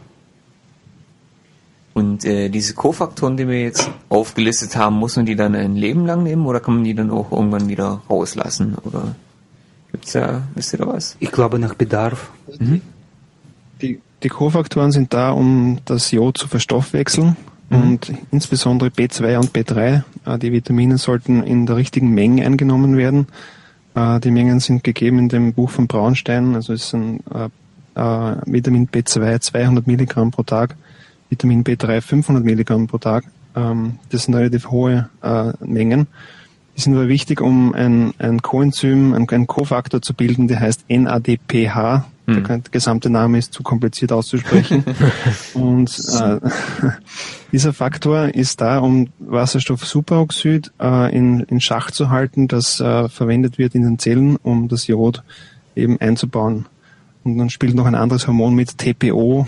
Und äh, diese Kofaktoren, die wir jetzt aufgelistet haben, muss man die dann ein Leben lang nehmen oder kann man die dann auch irgendwann wieder rauslassen? Oder gibt's da, wisst ihr da was? Ich glaube nach Bedarf. Mhm. Die, die Kofaktoren sind da, um das Jod zu verstoffwechseln. Mhm. Und insbesondere B zwei und B drei, äh, die Vitamine sollten in der richtigen Menge eingenommen werden. Äh, die Mengen sind gegeben in dem Buch von Braunstein. Also es sind äh, äh, Vitamin B zwei zweihundert Milligramm pro Tag, Vitamin B drei fünfhundert Milligramm pro Tag. Ähm, das sind relativ hohe äh, Mengen. Die sind aber wichtig, um ein, ein Coenzym, ein, ein Kofaktor zu bilden, der heißt N A D P H. Hm. Der gesamte Name ist zu kompliziert auszusprechen. Und äh, dieser Faktor ist da, um Wasserstoffsuperoxid äh, in, in Schach zu halten, das äh, verwendet wird in den Zellen, um das Jod eben einzubauen. Und dann spielt noch ein anderes Hormon mit, T P O,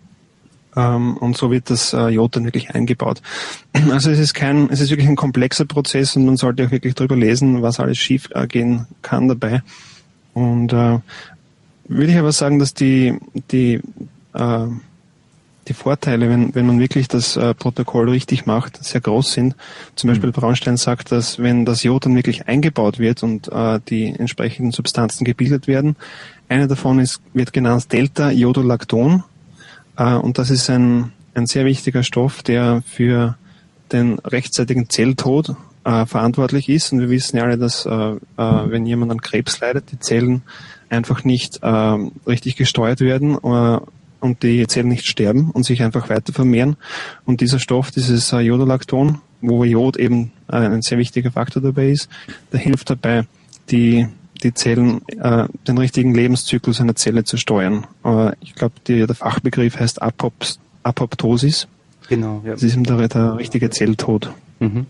ähm, und so wird das äh, Jod dann wirklich eingebaut. Also es ist kein, es ist wirklich ein komplexer Prozess und man sollte auch wirklich drüber lesen, was alles schief äh, gehen kann dabei. Und äh, würde ich aber sagen, dass die die äh, die Vorteile, wenn wenn man wirklich das äh, Protokoll richtig macht, sehr groß sind. Zum Beispiel Braunstein sagt, dass wenn das Jod dann wirklich eingebaut wird und äh, die entsprechenden Substanzen gebildet werden, eine davon ist wird genannt Delta-Iodolacton, äh, und das ist ein ein sehr wichtiger Stoff, der für den rechtzeitigen Zelltod äh, verantwortlich ist. Und wir wissen ja alle, dass äh, äh, wenn jemand an Krebs leidet, die Zellen einfach nicht äh, richtig gesteuert werden äh, und die Zellen nicht sterben und sich einfach weiter vermehren. Und dieser Stoff, dieses äh, Iodolacton, wo Jod eben äh, ein sehr wichtiger Faktor dabei ist, der hilft dabei, die die Zellen, äh, den richtigen Lebenszyklus einer Zelle zu steuern. Äh, ich glaube, der Fachbegriff heißt Apops, Apoptosis. Genau, ja. Das ist eben der, der richtige Zelltod. Mhm.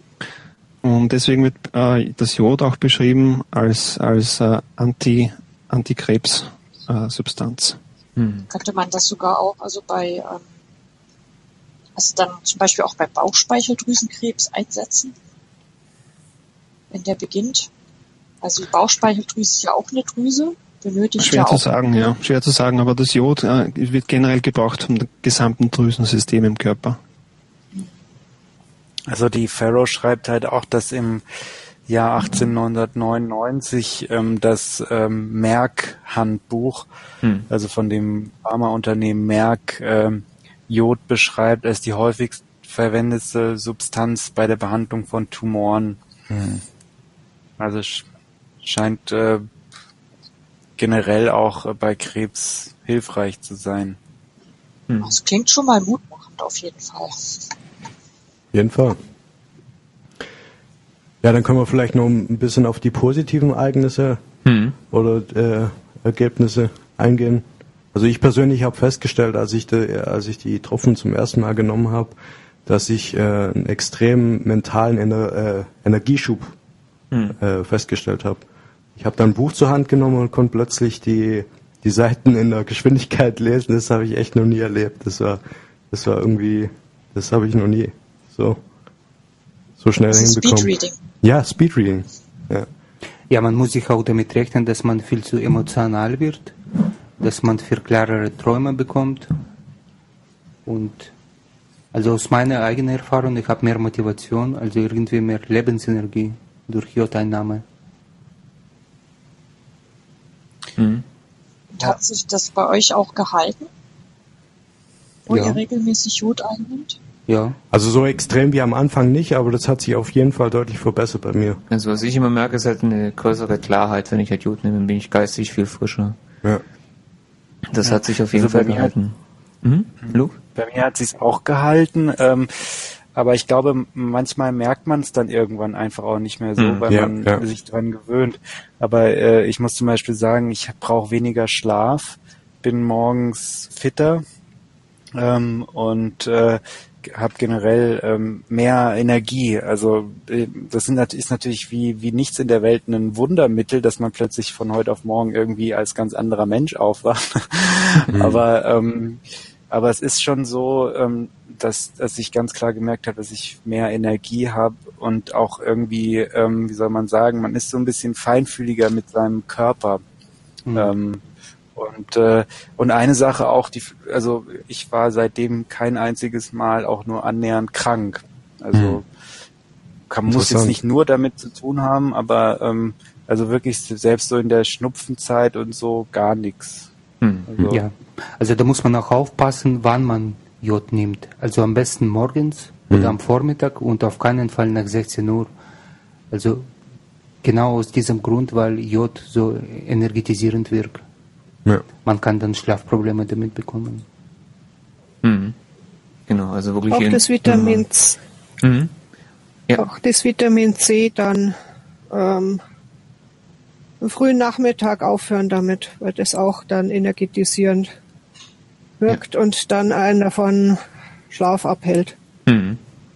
Und deswegen wird äh, das Jod auch beschrieben als als äh, Anti Antikrebs-Substanz. Äh, hm. Könnte man das sogar auch, also bei ähm, also dann zum Beispiel auch bei Bauchspeicheldrüsenkrebs einsetzen, wenn der beginnt? Also die Bauchspeicheldrüse ist ja auch eine Drüse, benötigt Schwer ja zu auch. sagen, ja, schwer zu sagen, aber das Jod äh, wird generell gebraucht vom gesamten Drüsensystem im Körper. Also die Farrow schreibt halt auch, dass im Jahr achtzehnhundertneunundneunzig ähm, das ähm, Merck-Handbuch, hm. also von dem Pharmaunternehmen Merck, ähm, Jod beschreibt als die häufigst verwendete Substanz bei der Behandlung von Tumoren. Hm. Also sch- scheint äh, generell auch äh, bei Krebs hilfreich zu sein. Hm. Das klingt schon mal mutmachend auf jeden Fall. Jeden Fall. Ja, dann können wir vielleicht noch ein bisschen auf die positiven Ereignisse hm. oder äh, Ergebnisse eingehen. Also ich persönlich habe festgestellt, als ich, de, als ich die Tropfen zum ersten Mal genommen habe, dass ich äh, einen extremen mentalen Ener- äh, Energieschub hm. äh, festgestellt habe. Ich habe dann ein Buch zur Hand genommen und konnte plötzlich die die Seiten in der Geschwindigkeit lesen. Das habe ich echt noch nie erlebt. Das war das war irgendwie, das habe ich noch nie so so schnell also hinbekommen. Speedreading. Ja, Speedreading. Ja. Ja, man muss sich auch damit rechnen, dass man viel zu emotional wird, dass man viel klarere Träume bekommt. Und also aus meiner eigenen Erfahrung, ich habe mehr Motivation, also irgendwie mehr Lebensenergie durch Jodeinnahme. Mhm. Und hat sich das bei euch auch gehalten? Wo ja. ihr regelmäßig Jod einnimmt? Ja. Also so extrem wie am Anfang nicht, aber das hat sich auf jeden Fall deutlich verbessert bei mir. Also was ich immer merke, ist halt eine größere Klarheit. Wenn ich halt Jod nehme, dann bin ich geistig viel frischer. Ja. Das ja. hat sich auf jeden also Fall gehalten. Mhm. Luke? Bei mir hat sich's auch gehalten, ähm, aber ich glaube, manchmal merkt man es dann irgendwann einfach auch nicht mehr so, mhm. weil ja, man ja. sich dran gewöhnt. Aber äh, ich muss zum Beispiel sagen, ich brauche weniger Schlaf, bin morgens fitter ähm, und äh, habe generell ähm, mehr Energie. Also äh, das sind, ist natürlich wie wie nichts in der Welt ein Wundermittel, dass man plötzlich von heute auf morgen irgendwie als ganz anderer Mensch aufwacht. Mhm. Aber ähm, aber es ist schon so, ähm, dass, dass ich ganz klar gemerkt habe, dass ich mehr Energie habe und auch irgendwie, ähm, wie soll man sagen, man ist so ein bisschen feinfühliger mit seinem Körper. Mhm. Ähm, und äh, und eine Sache auch, die, also ich war seitdem kein einziges Mal auch nur annähernd krank. Also kann, muss jetzt nicht nur damit zu tun haben, aber ähm, also wirklich selbst so in der Schnupfenzeit und so gar nichts. Mhm. Also, ja, also da muss man auch aufpassen, wann man Jod nimmt. Also am besten morgens mhm. oder am Vormittag und auf keinen Fall nach sechzehn Uhr. Also genau aus diesem Grund, weil Jod so energetisierend wirkt. Ja. Man kann dann Schlafprobleme damit bekommen. Mhm. Genau, also wirklich. Auch das Vitamin C. Mhm. Ja. Auch das Vitamin C dann ähm, am frühen Nachmittag aufhören damit, weil das auch dann energetisierend wirkt ja. und dann einen davon Schlaf abhält. Mhm.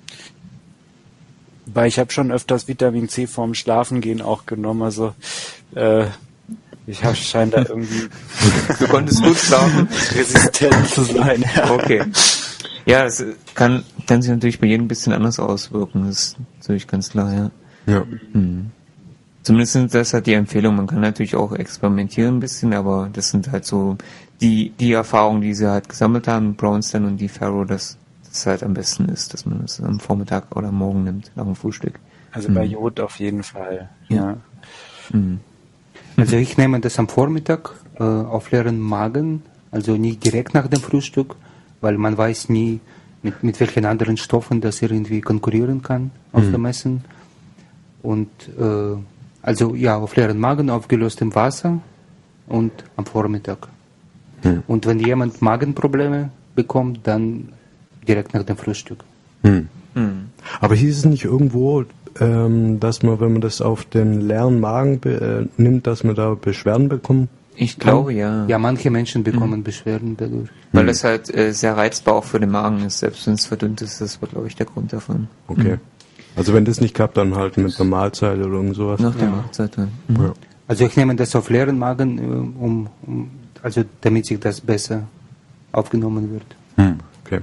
Weil ich habe schon öfters Vitamin C vorm Schlafengehen auch genommen, also äh, ich habe scheint da irgendwie du konntest gut schlafen, resistent zu sein. Ja. Okay. Ja, es kann kann sich natürlich bei jedem ein bisschen anders auswirken, das ist natürlich ganz klar, ja. Ja. Mhm. Zumindest sind das halt die Empfehlungen. Man kann natürlich auch experimentieren ein bisschen, aber das sind halt so die die Erfahrungen, die sie halt gesammelt haben, Brownstein und die Farrow, dass das halt am besten ist, dass man das am Vormittag oder am Morgen nimmt, nach dem Frühstück. Also bei Jod auf jeden Fall. Ja. ja. Mhm. Also ich nehme das am Vormittag äh, auf leeren Magen, also nicht direkt nach dem Frühstück, weil man weiß nie, mit, mit welchen anderen Stoffen das irgendwie konkurrieren kann auf mhm. dem Essen. Und äh, also ja, auf leeren Magen, aufgelöstem Wasser und am Vormittag. Mhm. Und wenn jemand Magenprobleme bekommt, dann direkt nach dem Frühstück. Mhm. Mhm. Aber hieß es nicht irgendwo, ähm, dass man, wenn man das auf den leeren Magen be- äh, nimmt, dass man da Beschwerden bekommt? Ich glaube, ja. Ja, manche Menschen bekommen mhm. Beschwerden dadurch. Weil es halt äh, sehr reizbar auch für den Magen ist, selbst wenn es verdünnt ist, das war, glaube ich, der Grund davon. Okay. Mhm. Also wenn das nicht klappt, dann halt mit einer Mahlzeit oder irgend sowas. Nach der ja. Mahlzeit, ja. Mhm. ja. Also ich nehme das auf leeren Magen, um, um also damit sich das besser aufgenommen wird. Mhm. Okay.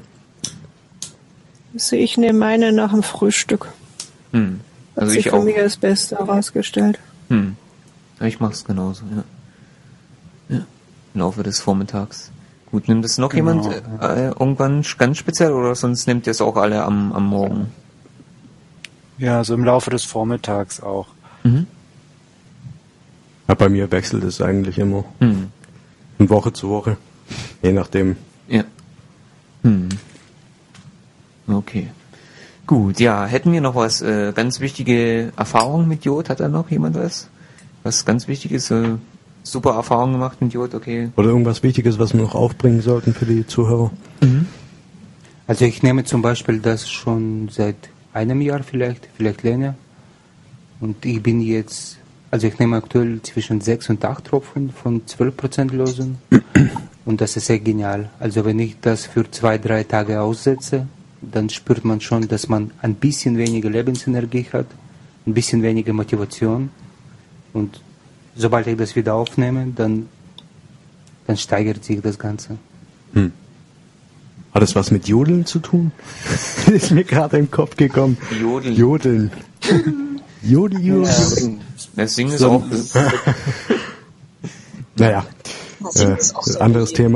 Also ich nehme meine nach dem Frühstück. Hm. Also Hat sich ich für auch. mich als Beste herausgestellt. Hm. Ich mache es genauso, ja. ja. Im Laufe des Vormittags. Gut, nimmt es noch genau. jemand äh, irgendwann ganz speziell oder sonst nimmt ihr es auch alle am, am Morgen? Ja, so also im Laufe des Vormittags auch. Mhm. Ja, bei mir wechselt es eigentlich immer. Mhm. Von Woche zu Woche. Je nachdem. Ja. Mhm. Okay. Gut, ja, hätten wir noch was, äh, ganz wichtige Erfahrungen mit Jod? Hat da noch jemand was? Was ganz wichtig ist, äh, super Erfahrungen gemacht mit Jod, okay. Oder irgendwas Wichtiges, was wir noch aufbringen sollten für die Zuhörer? Mhm. Also ich nehme zum Beispiel das schon seit einem Jahr vielleicht, vielleicht länger. Und ich bin jetzt, also ich nehme aktuell zwischen sechs und acht Tropfen von zwölf Prozent Lösung. Und das ist sehr genial. Also wenn ich das für zwei, drei Tage aussetze, dann spürt man schon, dass man ein bisschen weniger Lebensenergie hat, ein bisschen weniger Motivation. Und sobald ich das wieder aufnehme, dann, dann steigert sich das Ganze. Hm. Hat das was mit Jodeln zu tun? Ist mir gerade im Kopf gekommen. Jodeln. Jodeln. Jodel, Jodel, Jodel. Das Singen ist auch... naja, äh, anderes Thema.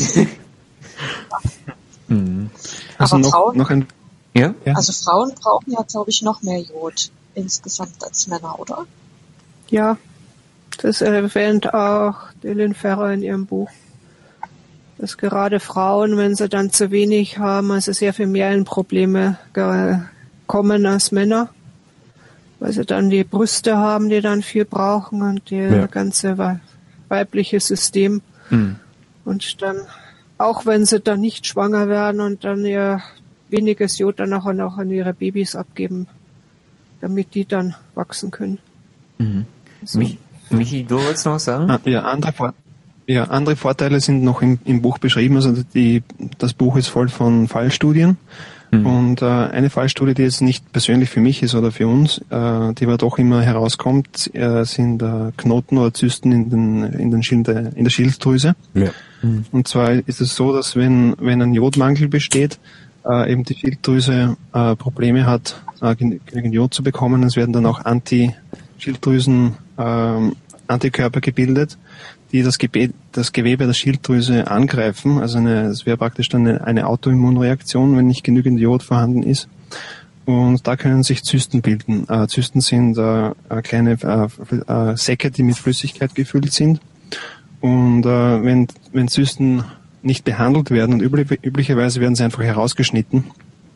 Mhm. Also Aber noch, Frauen, noch ein, ja? also Frauen brauchen ja, glaube ich, noch mehr Jod insgesamt als Männer, oder? Ja, das erwähnt auch Dylan Ferrer in ihrem Buch. Dass gerade Frauen, wenn sie dann zu wenig haben, also sehr viel mehr in Probleme kommen als Männer. Weil sie dann die Brüste haben, die dann viel brauchen und das ja. ganze weibliche System. Mhm. Und dann, auch wenn sie dann nicht schwanger werden und dann ihr weniges Jod dann auch noch an ihre Babys abgeben, damit die dann wachsen können. Mhm. So. Mich, Michi, du wolltest noch was sagen? Ah, ja, andere, Vor- ja, andere Vorteile sind noch im, im Buch beschrieben. Also die, das Buch ist voll von Fallstudien. Mhm. Und äh, eine Fallstudie, die jetzt nicht persönlich für mich ist oder für uns, äh, die aber doch immer herauskommt, äh, sind äh, Knoten oder Zysten in den in den Schild, in der Schilddrüse. Ja. Mhm. Und zwar ist es so, dass wenn wenn ein Jodmangel besteht, äh, eben die Schilddrüse äh, Probleme hat, äh, genügend Jod zu bekommen. Es werden dann auch Anti-Schilddrüsen äh, Antikörper gebildet, die das, Gebe- das Gewebe der Schilddrüse angreifen. Also eine, das wäre praktisch dann eine, eine Autoimmunreaktion, wenn nicht genügend Jod vorhanden ist. Und da können sich Zysten bilden. Äh, Zysten sind äh, kleine äh, äh, Säcke, die mit Flüssigkeit gefüllt sind. Und äh, wenn, wenn Zysten nicht behandelt werden, und üblich, üblicherweise werden sie einfach herausgeschnitten,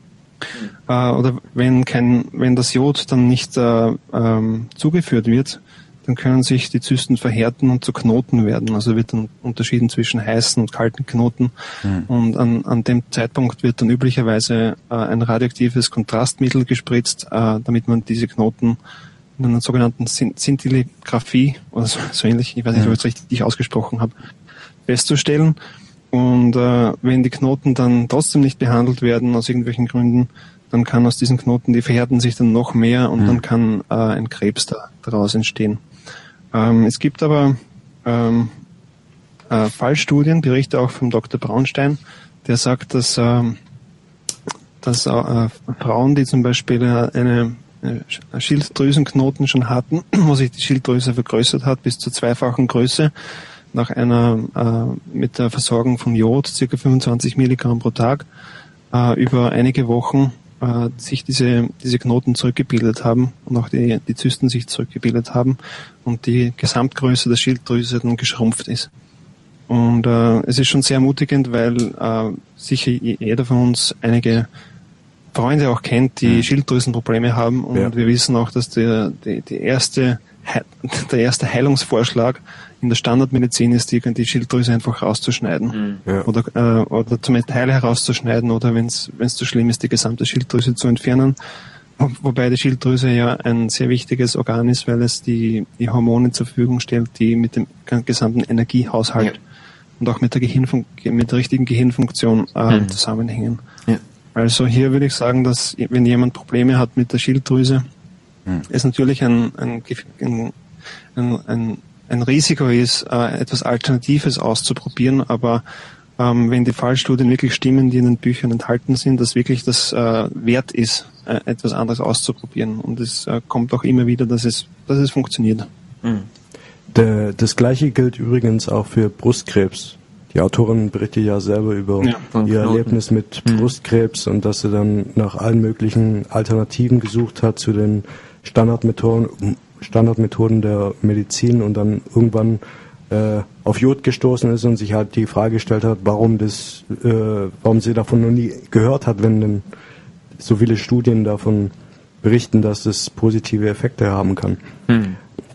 äh, oder wenn kein, wenn das Jod dann nicht äh, ähm, zugeführt wird, dann können sich die Zysten verhärten und zu Knoten werden. Also wird dann unterschieden zwischen heißen und kalten Knoten. Mhm. Und an, an dem Zeitpunkt wird dann üblicherweise äh, ein radioaktives Kontrastmittel gespritzt, äh, damit man diese Knoten in einer sogenannten Szintigraphie, oder so, so ähnlich, ich weiß nicht, mhm. ob ich es richtig ausgesprochen habe, festzustellen. Und äh, wenn die Knoten dann trotzdem nicht behandelt werden, aus irgendwelchen Gründen, dann kann aus diesen Knoten, die verhärten sich dann noch mehr und mhm. dann kann äh, ein Krebs da, daraus entstehen. Ähm, es gibt aber ähm, äh, Fallstudien, Berichte auch vom Doktor Braunstein, der sagt, dass, äh, dass äh, Frauen, die zum Beispiel eine, eine Schilddrüsenknoten schon hatten, wo sich die Schilddrüse vergrößert hat bis zur zweifachen Größe, nach einer äh, mit der Versorgung von Jod, circa fünfundzwanzig Milligramm pro Tag, äh, über einige Wochen äh, sich diese diese Knoten zurückgebildet haben und auch die die Zysten sich zurückgebildet haben und die Gesamtgröße der Schilddrüse dann geschrumpft ist. Und äh, es ist schon sehr ermutigend, weil äh, sicher jeder von uns einige Freunde auch kennt, die mhm. Schilddrüsenprobleme haben, und ja. wir wissen auch, dass der die, die erste der erste Heilungsvorschlag in der Standardmedizin ist, die, die Schilddrüse einfach rauszuschneiden. Ja. Oder, äh, oder zum Teil herauszuschneiden oder wenn es zu schlimm ist, die gesamte Schilddrüse zu entfernen. Wobei die Schilddrüse ja ein sehr wichtiges Organ ist, weil es die, die Hormone zur Verfügung stellt, die mit dem gesamten Energiehaushalt ja. und auch mit der Gehirnfun- mit der richtigen Gehirnfunktion äh, mhm. zusammenhängen. Ja. Also hier würde ich sagen, dass wenn jemand Probleme hat mit der Schilddrüse, mhm. es natürlich ein, ein, ein, ein, ein ein Risiko ist, äh, etwas Alternatives auszuprobieren, aber ähm, wenn die Fallstudien wirklich stimmen, die in den Büchern enthalten sind, dass wirklich das äh, wert ist, äh, etwas anderes auszuprobieren. Und es äh, kommt auch immer wieder, dass es, dass es funktioniert. Mhm. Der, das Gleiche gilt übrigens auch für Brustkrebs. Die Autorin berichtet ja selber über ja, ihr Erlebnis mit mhm. Brustkrebs und dass sie dann nach allen möglichen Alternativen gesucht hat zu den Standardmethoden, Standardmethoden der Medizin und dann irgendwann äh, auf Jod gestoßen ist und sich halt die Frage gestellt hat, warum das, äh, warum sie davon noch nie gehört hat, wenn denn so viele Studien davon berichten, dass das positive Effekte haben kann. Mhm.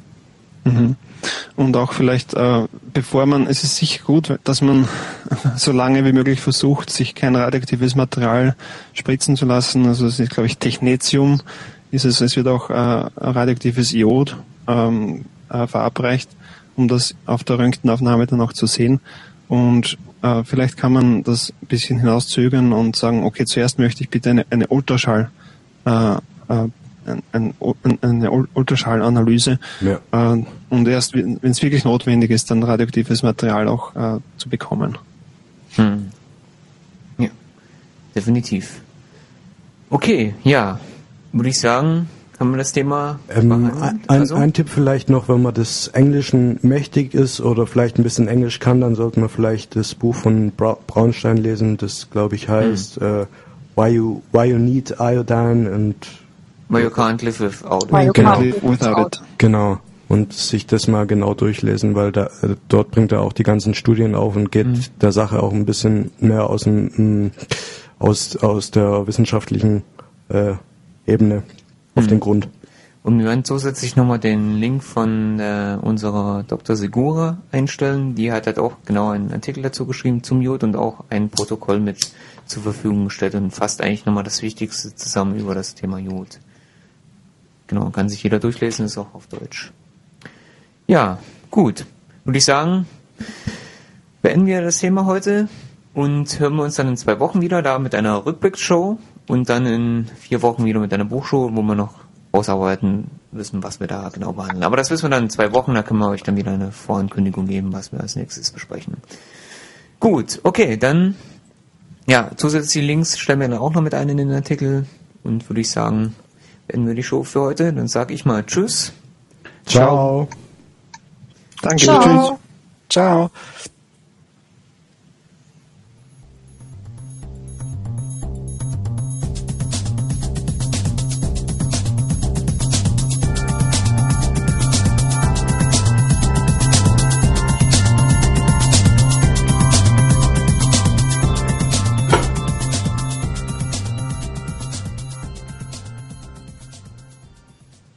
Mhm. Und auch vielleicht, äh, bevor man, es ist sicher gut, dass man so lange wie möglich versucht, sich kein radioaktives Material spritzen zu lassen. Also es ist, glaube ich, Technetium. Ist es, es wird auch äh, radioaktives Iod ähm, äh, verabreicht, um das auf der Röntgenaufnahme dann auch zu sehen. Und äh, vielleicht kann man das ein bisschen hinauszögern und sagen, okay, zuerst möchte ich bitte eine, eine Ultraschall, äh, äh, ein, ein, eine Ultraschallanalyse ja. äh, und erst, wenn es wirklich notwendig ist, dann radioaktives Material auch äh, zu bekommen. Hm. Ja, definitiv. Okay, ja. Würde ich sagen, haben wir das Thema ähm, ein, also? ein Tipp vielleicht noch, wenn man des Englischen mächtig ist oder vielleicht ein bisschen Englisch kann, dann sollte man vielleicht das Buch von Bra- Braunstein lesen, das glaube ich heißt mhm. uh, Why You Why You Need Iodine and Why You Can't Live Without It. Why You Can't Live Without It. Genau. Und sich das mal genau durchlesen, weil da, äh, dort bringt er auch die ganzen Studien auf und geht mhm. der Sache auch ein bisschen mehr aus dem, aus, aus der wissenschaftlichen äh, Ebene auf mhm. den Grund. Und wir werden zusätzlich nochmal den Link von äh, unserer Doktor Segura einstellen. Die hat halt auch genau einen Artikel dazu geschrieben zum Jod und auch ein Protokoll mit zur Verfügung gestellt und fasst eigentlich nochmal das Wichtigste zusammen über das Thema Jod. Genau, kann sich jeder durchlesen, ist auch auf Deutsch. Ja, gut. Würde ich sagen, beenden wir das Thema heute und hören wir uns dann in zwei Wochen wieder, da mit einer Rückblicksshow. und dann in vier Wochen wieder mit einer Buchshow, wo wir noch ausarbeiten wissen, was wir da genau behandeln. Aber das wissen wir dann in zwei Wochen, da können wir euch dann wieder eine Vorankündigung geben, was wir als nächstes besprechen. Gut, okay, dann ja, zusätzliche Links stellen wir dann auch noch mit ein in den Artikel und würde ich sagen, beenden wir die Show für heute. Dann sage ich mal Tschüss. Ciao. Danke. Ciao. Tschüss. Ciao.